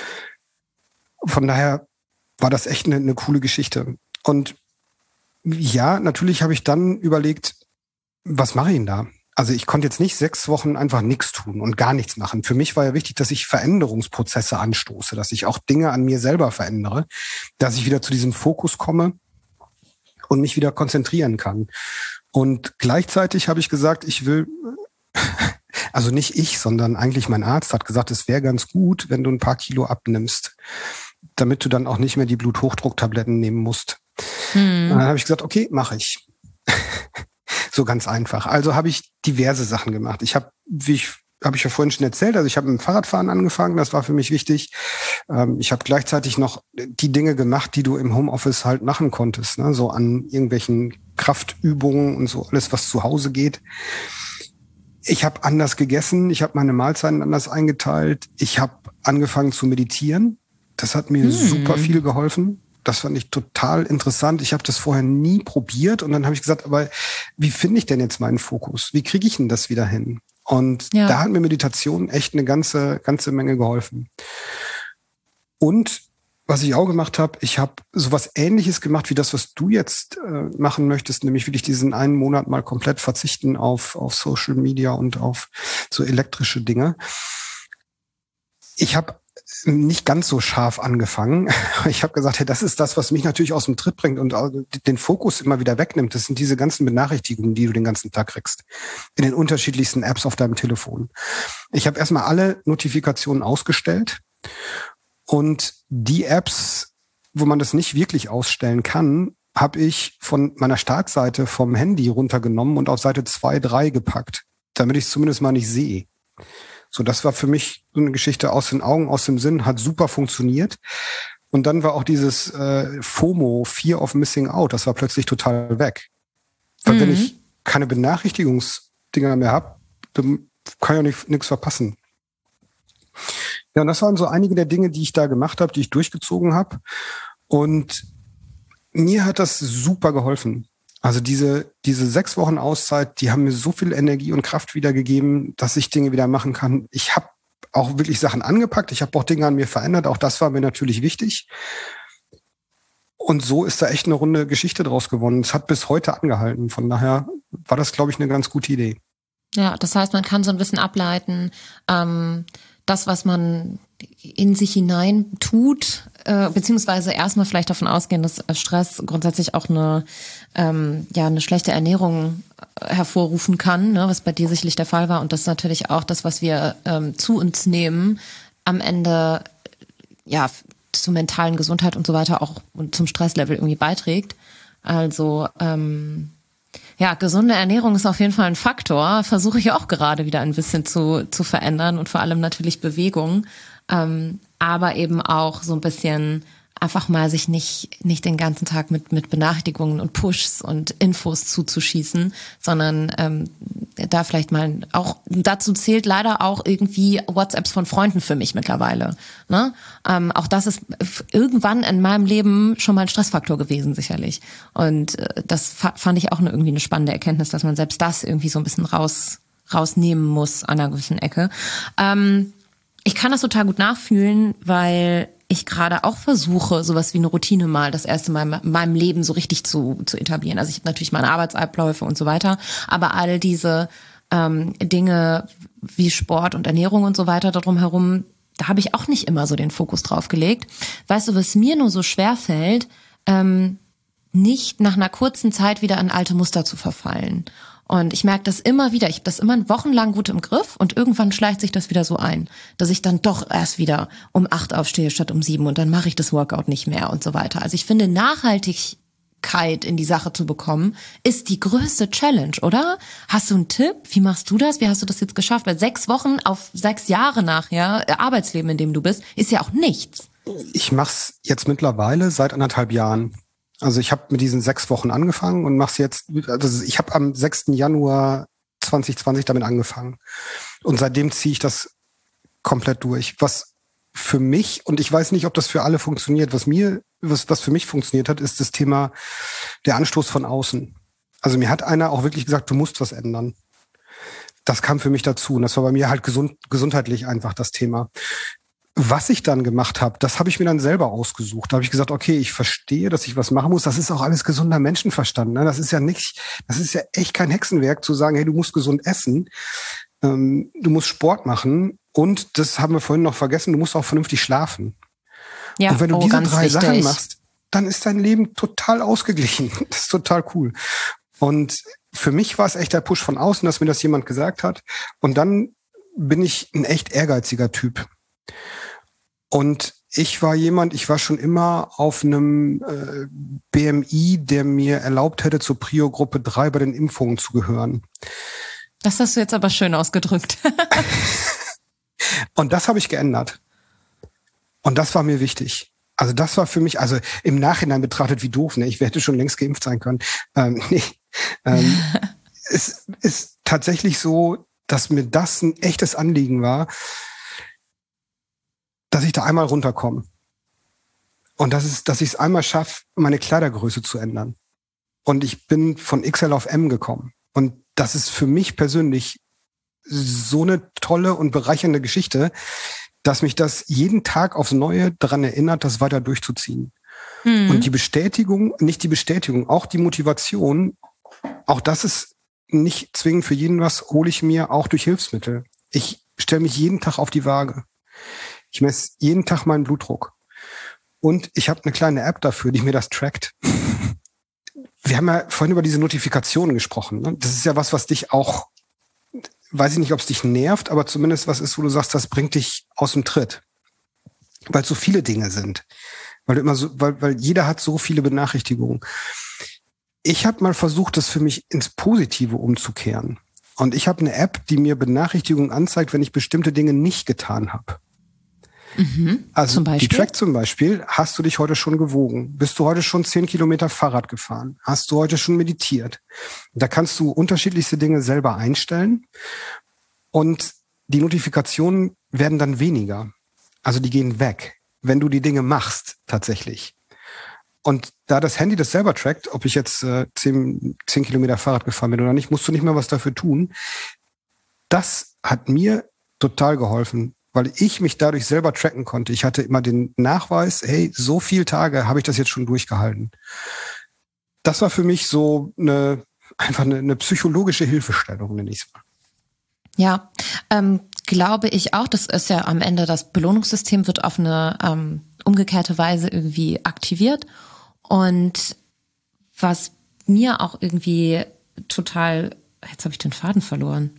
Speaker 1: Von daher war das echt eine coole Geschichte. Und ja, natürlich habe ich dann überlegt, was mache ich denn da? Also ich konnte jetzt nicht 6 Wochen einfach nichts tun und gar nichts machen. Für mich war ja wichtig, dass ich Veränderungsprozesse anstoße, dass ich auch Dinge an mir selber verändere, dass ich wieder zu diesem Fokus komme und mich wieder konzentrieren kann. Und gleichzeitig habe ich gesagt, ich will, also nicht ich, sondern eigentlich mein Arzt hat gesagt, es wäre ganz gut, wenn du ein paar Kilo abnimmst, damit du dann auch nicht mehr die Bluthochdrucktabletten nehmen musst. Und dann habe ich gesagt, okay, mache ich. So ganz einfach. Also habe ich diverse Sachen gemacht. Ich habe, habe ich ja vorhin schon erzählt, also ich habe mit dem Fahrradfahren angefangen, das war für mich wichtig. Ich habe gleichzeitig noch die Dinge gemacht, die du im Homeoffice halt machen konntest, ne? So an irgendwelchen Kraftübungen und so alles, was zu Hause geht. Ich habe anders gegessen, ich habe meine Mahlzeiten anders eingeteilt. Ich habe angefangen zu meditieren. Das hat mir super viel geholfen. Das fand ich total interessant. Ich habe das vorher nie probiert und dann habe ich gesagt, aber wie finde ich denn jetzt meinen Fokus? Wie kriege ich denn das wieder hin? Und da hat mir Meditation echt eine ganze Menge geholfen. Und was ich auch gemacht habe, ich habe sowas Ähnliches gemacht wie das, was du jetzt machen möchtest, nämlich will ich diesen einen Monat mal komplett verzichten auf Social Media und auf so elektrische Dinge. Ich habe nicht ganz so scharf angefangen. Ich habe gesagt, hey, das ist das, was mich natürlich aus dem Tritt bringt und den Fokus immer wieder wegnimmt. Das sind diese ganzen Benachrichtigungen, die du den ganzen Tag kriegst. In den unterschiedlichsten Apps auf deinem Telefon. Ich habe erstmal alle Notifikationen ausgestellt und die Apps, wo man das nicht wirklich ausstellen kann, habe ich von meiner Startseite vom Handy runtergenommen und auf Seite 2, 3 gepackt, damit ich es zumindest mal nicht sehe. So, das war für mich so eine Geschichte aus den Augen, aus dem Sinn, hat super funktioniert. Und dann war auch dieses FOMO, Fear of Missing Out, das war plötzlich total weg. Weil wenn ich keine Benachrichtigungsdinger mehr habe, dann kann ja nichts verpassen. Ja, und das waren so einige der Dinge, die ich da gemacht habe, die ich durchgezogen habe. Und mir hat das super geholfen. Also diese 6 Wochen Auszeit, die haben mir so viel Energie und Kraft wiedergegeben, dass ich Dinge wieder machen kann. Ich habe auch wirklich Sachen angepackt. Ich habe auch Dinge an mir verändert. Auch das war mir natürlich wichtig. Und so ist da echt eine runde Geschichte draus gewonnen. Es hat bis heute angehalten. Von daher war das, glaube ich, eine ganz gute Idee.
Speaker 3: Ja, das heißt, man kann so ein bisschen ableiten, das, was man in sich hinein tut, beziehungsweise erstmal vielleicht davon ausgehen, dass Stress grundsätzlich auch eine schlechte Ernährung hervorrufen kann, ne, was bei dir sicherlich der Fall war. Und das ist natürlich auch das, was wir zu uns nehmen, am Ende zur mentalen Gesundheit und so weiter auch und zum Stresslevel irgendwie beiträgt. Also gesunde Ernährung ist auf jeden Fall ein Faktor. Versuche ich auch gerade wieder ein bisschen zu verändern und vor allem natürlich Bewegung. Aber eben auch so ein bisschen einfach mal sich nicht den ganzen Tag mit Benachrichtigungen und Pushs und Infos zuzuschießen, sondern da vielleicht mal auch, dazu zählt leider auch irgendwie WhatsApps von Freunden für mich mittlerweile. Ne? Auch das ist irgendwann in meinem Leben schon mal ein Stressfaktor gewesen, sicherlich. Und das fand ich auch irgendwie eine spannende Erkenntnis, dass man selbst das irgendwie so ein bisschen rausnehmen muss an einer gewissen Ecke. Ich kann das total gut nachfühlen, weil ich gerade auch versuche, sowas wie eine Routine mal das erste Mal in meinem Leben so richtig zu etablieren. Also ich habe natürlich meine Arbeitsabläufe und so weiter, aber all diese Dinge wie Sport und Ernährung und so weiter darum herum, da habe ich auch nicht immer so den Fokus drauf gelegt. Weißt du, was mir nur so schwer fällt, nicht nach einer kurzen Zeit wieder in alte Muster zu verfallen. Und ich merke das immer wieder. Ich habe das immer wochenlang gut im Griff und irgendwann schleicht sich das wieder so ein, dass ich dann doch erst wieder um 8 aufstehe statt um 7 und dann mache ich das Workout nicht mehr und so weiter. Also ich finde, Nachhaltigkeit in die Sache zu bekommen, ist die größte Challenge, oder? Hast du einen Tipp? Wie machst du das? Wie hast du das jetzt geschafft? Weil 6 Wochen auf 6 Jahre nachher, Arbeitsleben, in dem du bist, ist ja auch nichts.
Speaker 1: Ich mach's jetzt mittlerweile seit 1,5 Jahren. Also ich habe mit diesen 6 Wochen angefangen und mach's jetzt, also ich habe am 6. Januar 2020 damit angefangen. Und seitdem ziehe ich das komplett durch. Was für mich, und ich weiß nicht, ob das für alle funktioniert, was für mich funktioniert hat, ist das Thema der Anstoß von außen. Also mir hat einer auch wirklich gesagt, du musst was ändern. Das kam für mich dazu. Und das war bei mir halt gesundheitlich einfach das Thema. Was ich dann gemacht habe, das habe ich mir dann selber ausgesucht. Da habe ich gesagt, okay, ich verstehe, dass ich was machen muss. Das ist auch alles gesunder Menschenverstand. Ne? Das ist ja echt kein Hexenwerk zu sagen, hey, du musst gesund essen, du musst Sport machen und das haben wir vorhin noch vergessen, du musst auch vernünftig schlafen. Ja, und wenn du diese 3 Sachen machst, dann ist dein Leben total ausgeglichen. Das ist total cool. Und für mich war es echt der Push von außen, dass mir das jemand gesagt hat. Und dann bin ich ein echt ehrgeiziger Typ. Und ich war schon immer auf einem BMI, der mir erlaubt hätte, zur Prio-Gruppe 3 bei den Impfungen zu gehören.
Speaker 3: Das hast du jetzt aber schön ausgedrückt.
Speaker 1: Und das habe ich geändert. Und das war mir wichtig. Also das war für mich, also im Nachhinein betrachtet, wie doof, ne? Ich hätte schon längst geimpft sein können. Es ist tatsächlich so, dass mir das ein echtes Anliegen war, dass ich da einmal runterkomme. Und dass ich es einmal schaffe, meine Kleidergröße zu ändern. Und ich bin von XL auf M gekommen. Und das ist für mich persönlich so eine tolle und bereichernde Geschichte, dass mich das jeden Tag aufs Neue daran erinnert, das weiter durchzuziehen. Und die Bestätigung, nicht die Bestätigung, auch die Motivation, auch das ist nicht zwingend für jeden was, hole ich mir auch durch Hilfsmittel. Ich stelle mich jeden Tag auf die Waage. Ich messe jeden Tag meinen Blutdruck. Und ich habe eine kleine App dafür, die mir das trackt. Wir haben ja vorhin über diese Notifikationen gesprochen. Ne? Das ist ja was dich auch, weiß ich nicht, ob es dich nervt, aber zumindest was ist, wo du sagst, das bringt dich aus dem Tritt. Weil es so viele Dinge sind. Weil jeder hat so viele Benachrichtigungen. Ich habe mal versucht, das für mich ins Positive umzukehren. Und ich habe eine App, die mir Benachrichtigungen anzeigt, wenn ich bestimmte Dinge nicht getan habe. Also die trackt zum Beispiel, hast du dich heute schon gewogen? Bist du heute schon 10 Kilometer Fahrrad gefahren? Hast du heute schon meditiert? Da kannst du unterschiedlichste Dinge selber einstellen und die Notifikationen werden dann weniger. Also die gehen weg, wenn du die Dinge machst tatsächlich. Und da das Handy das selber trackt, ob ich jetzt 10 Kilometer Fahrrad gefahren bin oder nicht, musst du nicht mehr was dafür tun. Das hat mir total geholfen, weil ich mich dadurch selber tracken konnte. Ich hatte immer den Nachweis, hey, so viele Tage habe ich das jetzt schon durchgehalten. Das war für mich so einfach eine psychologische Hilfestellung, nenne ich es mal.
Speaker 3: Ja, glaube ich auch. Das ist ja am Ende, das Belohnungssystem wird auf eine umgekehrte Weise irgendwie aktiviert. Und was mir auch irgendwie total, jetzt habe ich den Faden verloren.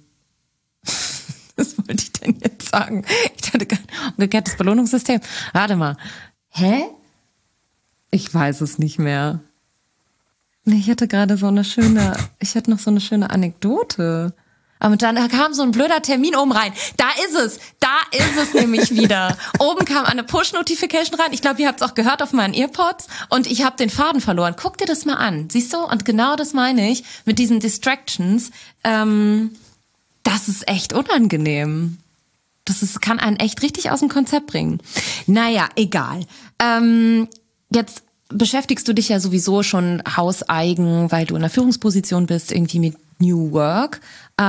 Speaker 3: Was wollte ich denn jetzt sagen? Ich hatte gar ein umgekehrtes Belohnungssystem. Warte mal. Hä? Ich weiß es nicht mehr. Ich hatte gerade ich hatte noch so eine schöne Anekdote. Aber dann kam so ein blöder Termin oben rein. Da ist es nämlich wieder. Oben kam eine Push-Notification rein. Ich glaube, ihr habt es auch gehört auf meinen Earpods. Und ich habe den Faden verloren. Guck dir das mal an. Siehst du? Und genau das meine ich mit diesen Distractions. Das ist echt unangenehm. Kann einen echt richtig aus dem Konzept bringen. Naja, egal. Jetzt beschäftigst du dich ja sowieso schon hauseigen, weil du in einer Führungsposition bist, irgendwie mit New Work.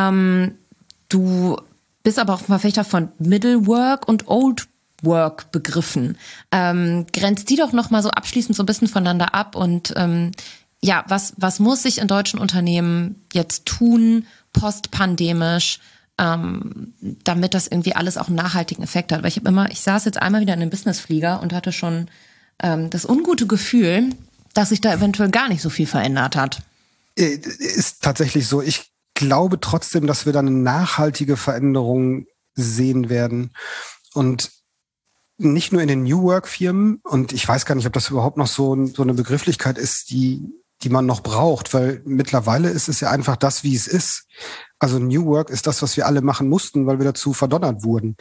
Speaker 3: Du bist aber auch Verfechter von Middle Work und Old Work Begriffen. Grenzt die doch noch mal so abschließend so ein bisschen voneinander ab und was muss sich in deutschen Unternehmen jetzt tun, postpandemisch, damit das irgendwie alles auch einen nachhaltigen Effekt hat? Weil ich saß jetzt einmal wieder in einem Businessflieger und hatte schon das ungute Gefühl, dass sich da eventuell gar nicht so viel verändert hat.
Speaker 1: Ist tatsächlich so. Ich glaube trotzdem, dass wir da eine nachhaltige Veränderung sehen werden. Und nicht nur in den New Work-Firmen, und ich weiß gar nicht, ob das überhaupt noch so eine Begrifflichkeit ist, die man noch braucht, weil mittlerweile ist es ja einfach das, wie es ist. Also New Work ist das, was wir alle machen mussten, weil wir dazu verdonnert wurden.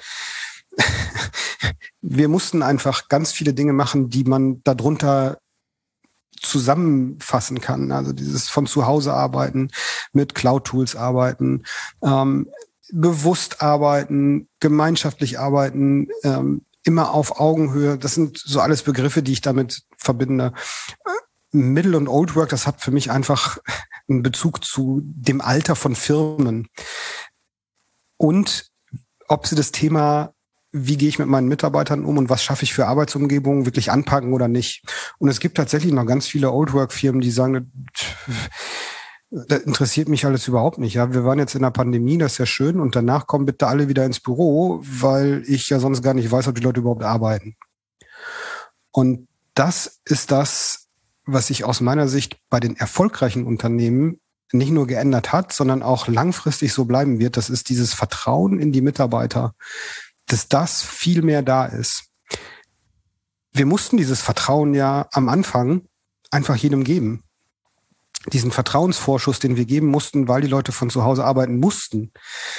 Speaker 1: Wir mussten einfach ganz viele Dinge machen, die man darunter zusammenfassen kann. Also dieses von zu Hause arbeiten, mit Cloud-Tools arbeiten, bewusst arbeiten, gemeinschaftlich arbeiten, immer auf Augenhöhe. Das sind so alles Begriffe, die ich damit verbinde. Middle- und Old Work, das hat für mich einfach einen Bezug zu dem Alter von Firmen. Und ob sie das Thema, wie gehe ich mit meinen Mitarbeitern um und was schaffe ich für Arbeitsumgebungen, wirklich anpacken oder nicht. Und es gibt tatsächlich noch ganz viele Old Work Firmen, die sagen, das interessiert mich alles überhaupt nicht. Ja, wir waren jetzt in der Pandemie, das ist ja schön, und danach kommen bitte alle wieder ins Büro, weil ich ja sonst gar nicht weiß, ob die Leute überhaupt arbeiten. Und das ist das, was sich aus meiner Sicht bei den erfolgreichen Unternehmen nicht nur geändert hat, sondern auch langfristig so bleiben wird. Das ist dieses Vertrauen in die Mitarbeiter, dass das viel mehr da ist. Wir mussten dieses Vertrauen ja am Anfang einfach jedem geben. Diesen Vertrauensvorschuss, den wir geben mussten, weil die Leute von zu Hause arbeiten mussten.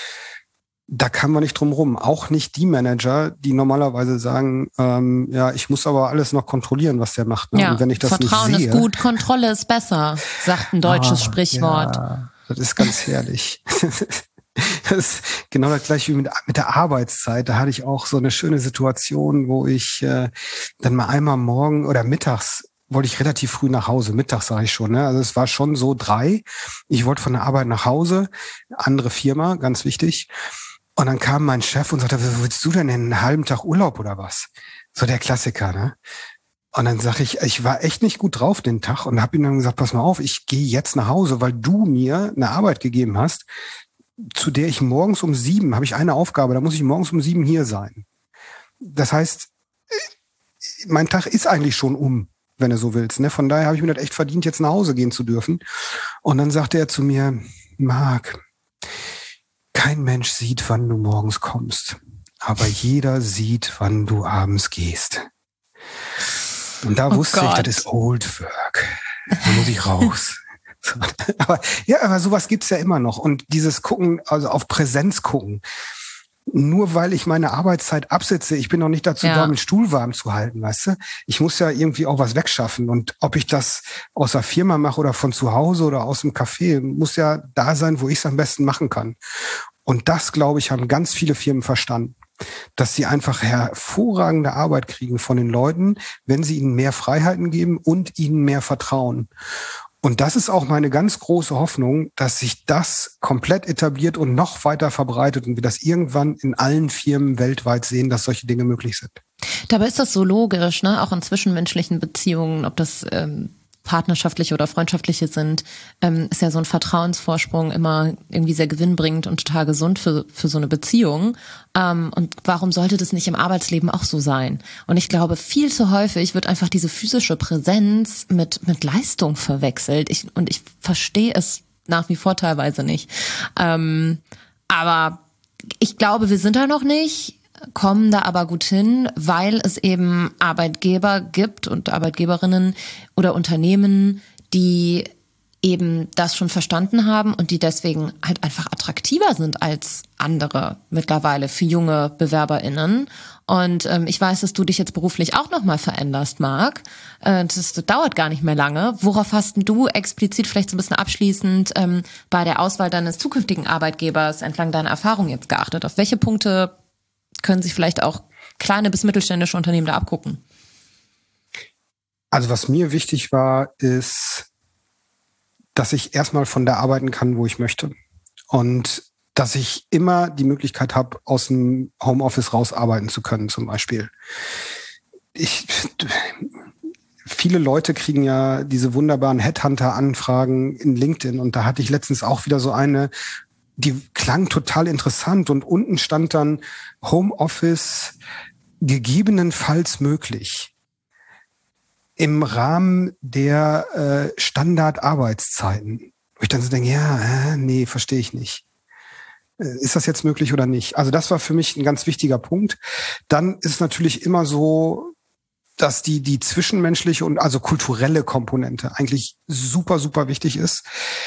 Speaker 1: Da kann man nicht drum rum. Auch nicht die Manager, die normalerweise sagen, ja, ich muss aber alles noch kontrollieren, was der macht. Ne?
Speaker 3: Ja,
Speaker 1: und wenn ich das
Speaker 3: Vertrauen
Speaker 1: nicht sehe,
Speaker 3: ist gut, Kontrolle ist besser, sagt ein deutsches Sprichwort.
Speaker 1: Ja, das ist ganz herrlich. Das ist genau das gleiche wie mit der Arbeitszeit. Da hatte ich auch so eine schöne Situation, wo ich dann mal einmal morgen oder mittags wollte ich relativ früh nach Hause. Mittags sage ich schon. Ne? Also es war schon so 3. Ich wollte von der Arbeit nach Hause. Andere Firma, ganz wichtig. Und dann kam mein Chef und sagte, willst du denn einen halben Tag Urlaub oder was? So der Klassiker, ne? Und dann sage ich war echt nicht gut drauf den Tag und habe ihm dann gesagt, pass mal auf, ich gehe jetzt nach Hause, weil du mir eine Arbeit gegeben hast, zu der ich morgens um 7, habe ich eine Aufgabe, da muss ich morgens um 7 hier sein. Das heißt, mein Tag ist eigentlich schon um, wenn du so willst. Ne? Von daher habe ich mir das echt verdient, jetzt nach Hause gehen zu dürfen. Und dann sagte er zu mir, Marc, kein Mensch sieht, wann du morgens kommst, aber jeder sieht, wann du abends gehst. Und da wusste ich, das ist Old Work. Da muss ich raus. Aber sowas gibt's ja immer noch. Und dieses Gucken, also auf Präsenz gucken, nur weil ich meine Arbeitszeit absitze, ich bin noch nicht dazu da, den Stuhl warm zu halten, weißt du? Ich muss ja irgendwie auch was wegschaffen. Und ob ich das aus der Firma mache oder von zu Hause oder aus dem Café, muss ja da sein, wo ich es am besten machen kann. Und das, glaube ich, haben ganz viele Firmen verstanden, dass sie einfach hervorragende Arbeit kriegen von den Leuten, wenn sie ihnen mehr Freiheiten geben und ihnen mehr vertrauen. Und das ist auch meine ganz große Hoffnung, dass sich das komplett etabliert und noch weiter verbreitet und wir das irgendwann in allen Firmen weltweit sehen, dass solche Dinge möglich sind.
Speaker 3: Dabei ist das so logisch, ne? Auch in zwischenmenschlichen Beziehungen, ob das partnerschaftliche oder freundschaftliche sind, ist ja so ein Vertrauensvorsprung immer irgendwie sehr gewinnbringend und total gesund für so eine Beziehung. Und warum sollte das nicht im Arbeitsleben auch so sein? Und ich glaube, viel zu häufig wird einfach diese physische Präsenz mit Leistung verwechselt. Ich verstehe es nach wie vor teilweise nicht. Aber ich glaube, wir sind da noch nicht, kommen da aber gut hin, weil es eben Arbeitgeber gibt und Arbeitgeberinnen oder Unternehmen, die eben das schon verstanden haben und die deswegen halt einfach attraktiver sind als andere mittlerweile für junge BewerberInnen. Und ich weiß, dass du dich jetzt beruflich auch nochmal veränderst, Marc. Das dauert gar nicht mehr lange. Worauf hast du explizit vielleicht so ein bisschen abschließend bei der Auswahl deines zukünftigen Arbeitgebers entlang deiner Erfahrung jetzt geachtet? Auf welche Punkte können sich vielleicht auch kleine bis mittelständische Unternehmen da abgucken?
Speaker 1: Also was mir wichtig war, ist, dass ich erstmal von da arbeiten kann, wo ich möchte. Und dass ich immer die Möglichkeit habe, aus dem Homeoffice raus arbeiten zu können, zum Beispiel. Viele Leute kriegen ja diese wunderbaren Headhunter-Anfragen in LinkedIn. Und da hatte ich letztens auch wieder so eine, die klang total interessant und unten stand dann Homeoffice gegebenenfalls möglich im Rahmen der Standardarbeitszeiten. Wo ich dann so denke, nee, verstehe ich nicht. Ist das jetzt möglich oder nicht? Also das war für mich ein ganz wichtiger Punkt. Dann ist es natürlich immer so, dass die zwischenmenschliche und also kulturelle Komponente eigentlich super, super wichtig ist.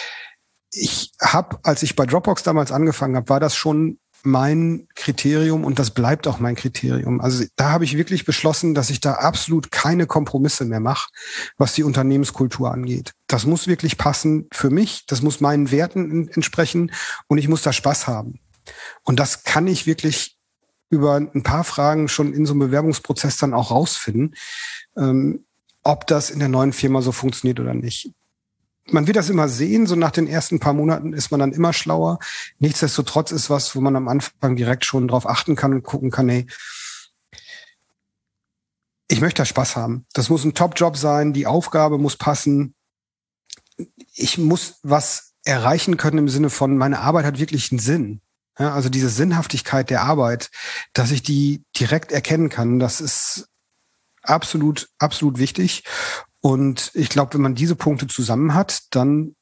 Speaker 1: Als ich bei Dropbox damals angefangen habe, war das schon mein Kriterium und das bleibt auch mein Kriterium. Also da habe ich wirklich beschlossen, dass ich da absolut keine Kompromisse mehr mache, was die Unternehmenskultur angeht. Das muss wirklich passen für mich, das muss meinen Werten entsprechen und ich muss da Spaß haben. Und das kann ich wirklich über ein paar Fragen schon in so einem Bewerbungsprozess dann auch rausfinden, ob das in der neuen Firma so funktioniert oder nicht. Man wird das immer sehen, so nach den ersten paar Monaten ist man dann immer schlauer. Nichtsdestotrotz ist was, wo man am Anfang direkt schon drauf achten kann und gucken kann, hey, ich möchte da Spaß haben. Das muss ein Top-Job sein, die Aufgabe muss passen. Ich muss was erreichen können im Sinne von, meine Arbeit hat wirklich einen Sinn. Ja, also diese Sinnhaftigkeit der Arbeit, dass ich die direkt erkennen kann, das ist absolut, absolut wichtig. Und ich glaube, wenn man diese Punkte zusammen hat, dann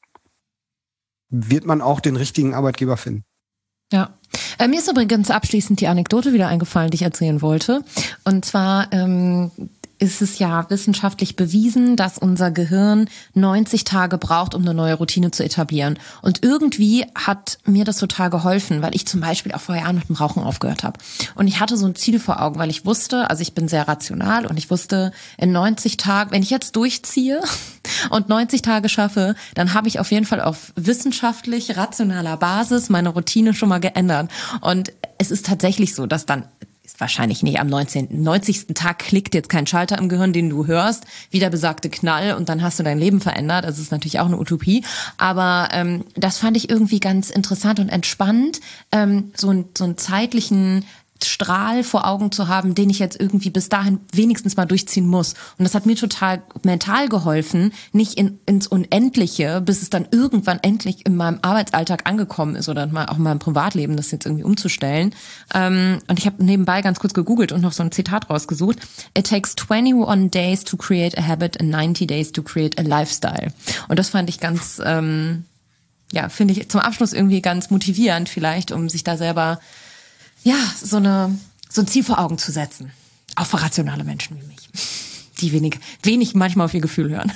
Speaker 1: wird man auch den richtigen Arbeitgeber finden.
Speaker 3: Ja. Mir ist übrigens abschließend die Anekdote wieder eingefallen, die ich erzählen wollte. Und zwar ist es ja wissenschaftlich bewiesen, dass unser Gehirn 90 Tage braucht, um eine neue Routine zu etablieren. Und irgendwie hat mir das total geholfen, weil ich zum Beispiel auch vor Jahren mit dem Rauchen aufgehört habe. Und ich hatte so ein Ziel vor Augen, weil ich wusste, also ich bin sehr rational und ich wusste, in 90 Tagen, wenn ich jetzt durchziehe und 90 Tage schaffe, dann habe ich auf jeden Fall auf wissenschaftlich rationaler Basis meine Routine schon mal geändert. Und es ist tatsächlich so, dass dann wahrscheinlich nicht am 90. Tag klickt jetzt kein Schalter im Gehirn, den du hörst, wie der besagte Knall und dann hast du dein Leben verändert. Das ist natürlich auch eine Utopie. Aber das fand ich irgendwie ganz interessant und entspannend, so einen zeitlichen Strahl vor Augen zu haben, den ich jetzt irgendwie bis dahin wenigstens mal durchziehen muss. Und das hat mir total mental geholfen, nicht ins Unendliche, bis es dann irgendwann endlich in meinem Arbeitsalltag angekommen ist oder mal auch in meinem Privatleben, das jetzt irgendwie umzustellen. Und ich habe nebenbei ganz kurz gegoogelt und noch so ein Zitat rausgesucht. It takes 21 days to create a habit and 90 days to create a lifestyle. Und das fand ich ganz, finde ich zum Abschluss irgendwie ganz motivierend vielleicht, um sich da selber so ein Ziel vor Augen zu setzen. Auch für rationale Menschen wie mich, die wenig manchmal auf ihr Gefühl hören.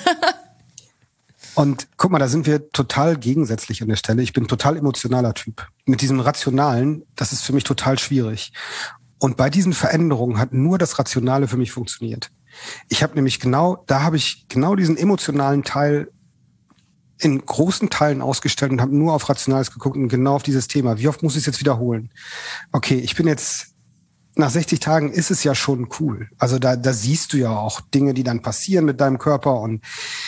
Speaker 1: Und guck mal, da sind wir total gegensätzlich an der Stelle. Ich bin ein total emotionaler Typ. Mit diesem Rationalen, das ist für mich total schwierig. Und bei diesen Veränderungen hat nur das Rationale für mich funktioniert. Ich habe nämlich habe ich genau diesen emotionalen Teil in großen Teilen ausgestellt und habe nur auf Rationales geguckt und genau auf dieses Thema. Wie oft muss ich es jetzt wiederholen? Okay, ich bin jetzt, nach 60 Tagen ist es ja schon cool. Also da siehst du ja auch Dinge, die dann passieren mit deinem Körper und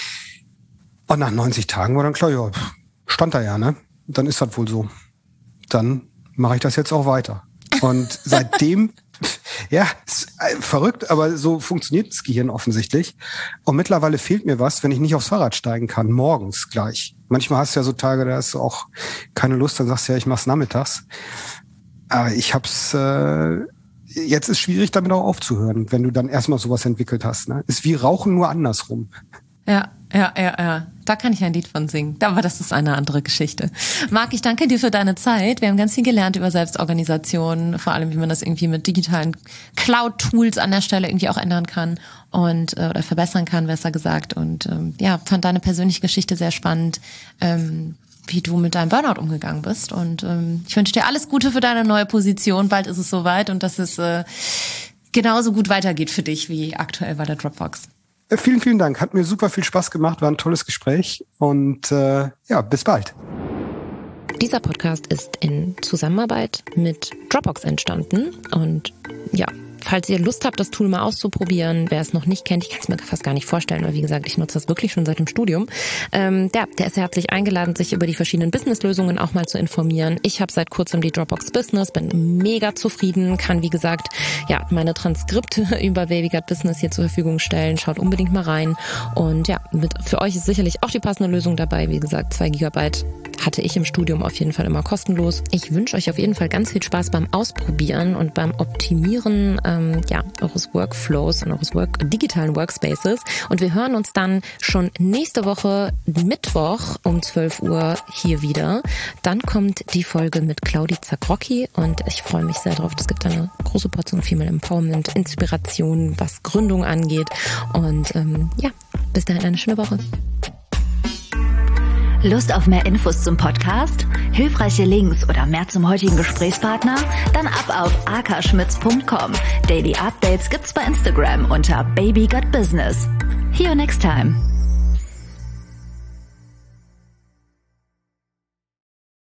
Speaker 1: nach 90 Tagen war dann klar, ja, stand da ja, ne? Dann ist das wohl so. Dann mache ich das jetzt auch weiter. Und seitdem, ist verrückt, aber so funktioniert das Gehirn offensichtlich. Und mittlerweile fehlt mir was, wenn ich nicht aufs Fahrrad steigen kann, morgens gleich. Manchmal hast du ja so Tage, da hast du auch keine Lust, dann sagst du ja, ich mach's nachmittags. Aber ich hab's, jetzt ist schwierig, damit auch aufzuhören, wenn du dann erstmal sowas entwickelt hast. Ne? Ist wie Rauchen, nur andersrum.
Speaker 3: Ja. Da kann ich ein Lied von singen. Aber das ist eine andere Geschichte. Marc, ich danke dir für deine Zeit. Wir haben ganz viel gelernt über Selbstorganisation, vor allem wie man das irgendwie mit digitalen Cloud-Tools an der Stelle irgendwie auch ändern kann und oder verbessern kann, besser gesagt. Und fand deine persönliche Geschichte sehr spannend, wie du mit deinem Burnout umgegangen bist. Und ich wünsche dir alles Gute für deine neue Position. Bald ist es soweit und dass es genauso gut weitergeht für dich wie aktuell bei der Dropbox.
Speaker 1: Vielen, vielen Dank. Hat mir super viel Spaß gemacht, war ein tolles Gespräch und bis bald.
Speaker 3: Dieser Podcast ist in Zusammenarbeit mit Dropbox entstanden und falls ihr Lust habt, das Tool mal auszuprobieren, wer es noch nicht kennt, ich kann es mir fast gar nicht vorstellen, weil wie gesagt, ich nutze das wirklich schon seit dem Studium. Der ist herzlich eingeladen, sich über die verschiedenen Businesslösungen auch mal zu informieren. Ich habe seit kurzem die Dropbox Business, bin mega zufrieden, kann wie gesagt meine Transkripte über Baby Got Business hier zur Verfügung stellen. Schaut unbedingt mal rein und für euch ist sicherlich auch die passende Lösung dabei. Wie gesagt, 2 GB hatte ich im Studium auf jeden Fall immer kostenlos. Ich wünsche euch auf jeden Fall ganz viel Spaß beim Ausprobieren und beim Optimieren eures Workflows und eures digitalen Workspaces. Und wir hören uns dann schon nächste Woche Mittwoch um 12 Uhr hier wieder. Dann kommt die Folge mit Claudi Zagrocki und ich freue mich sehr drauf. Es gibt eine große Portion Female Empowerment, Inspiration, was Gründung angeht. Und bis dahin eine schöne Woche.
Speaker 2: Lust auf mehr Infos zum Podcast? Hilfreiche Links oder mehr zum heutigen Gesprächspartner? Dann ab auf akaschmitz.com. Daily Updates gibt's bei Instagram unter Baby Got Business. See you next time.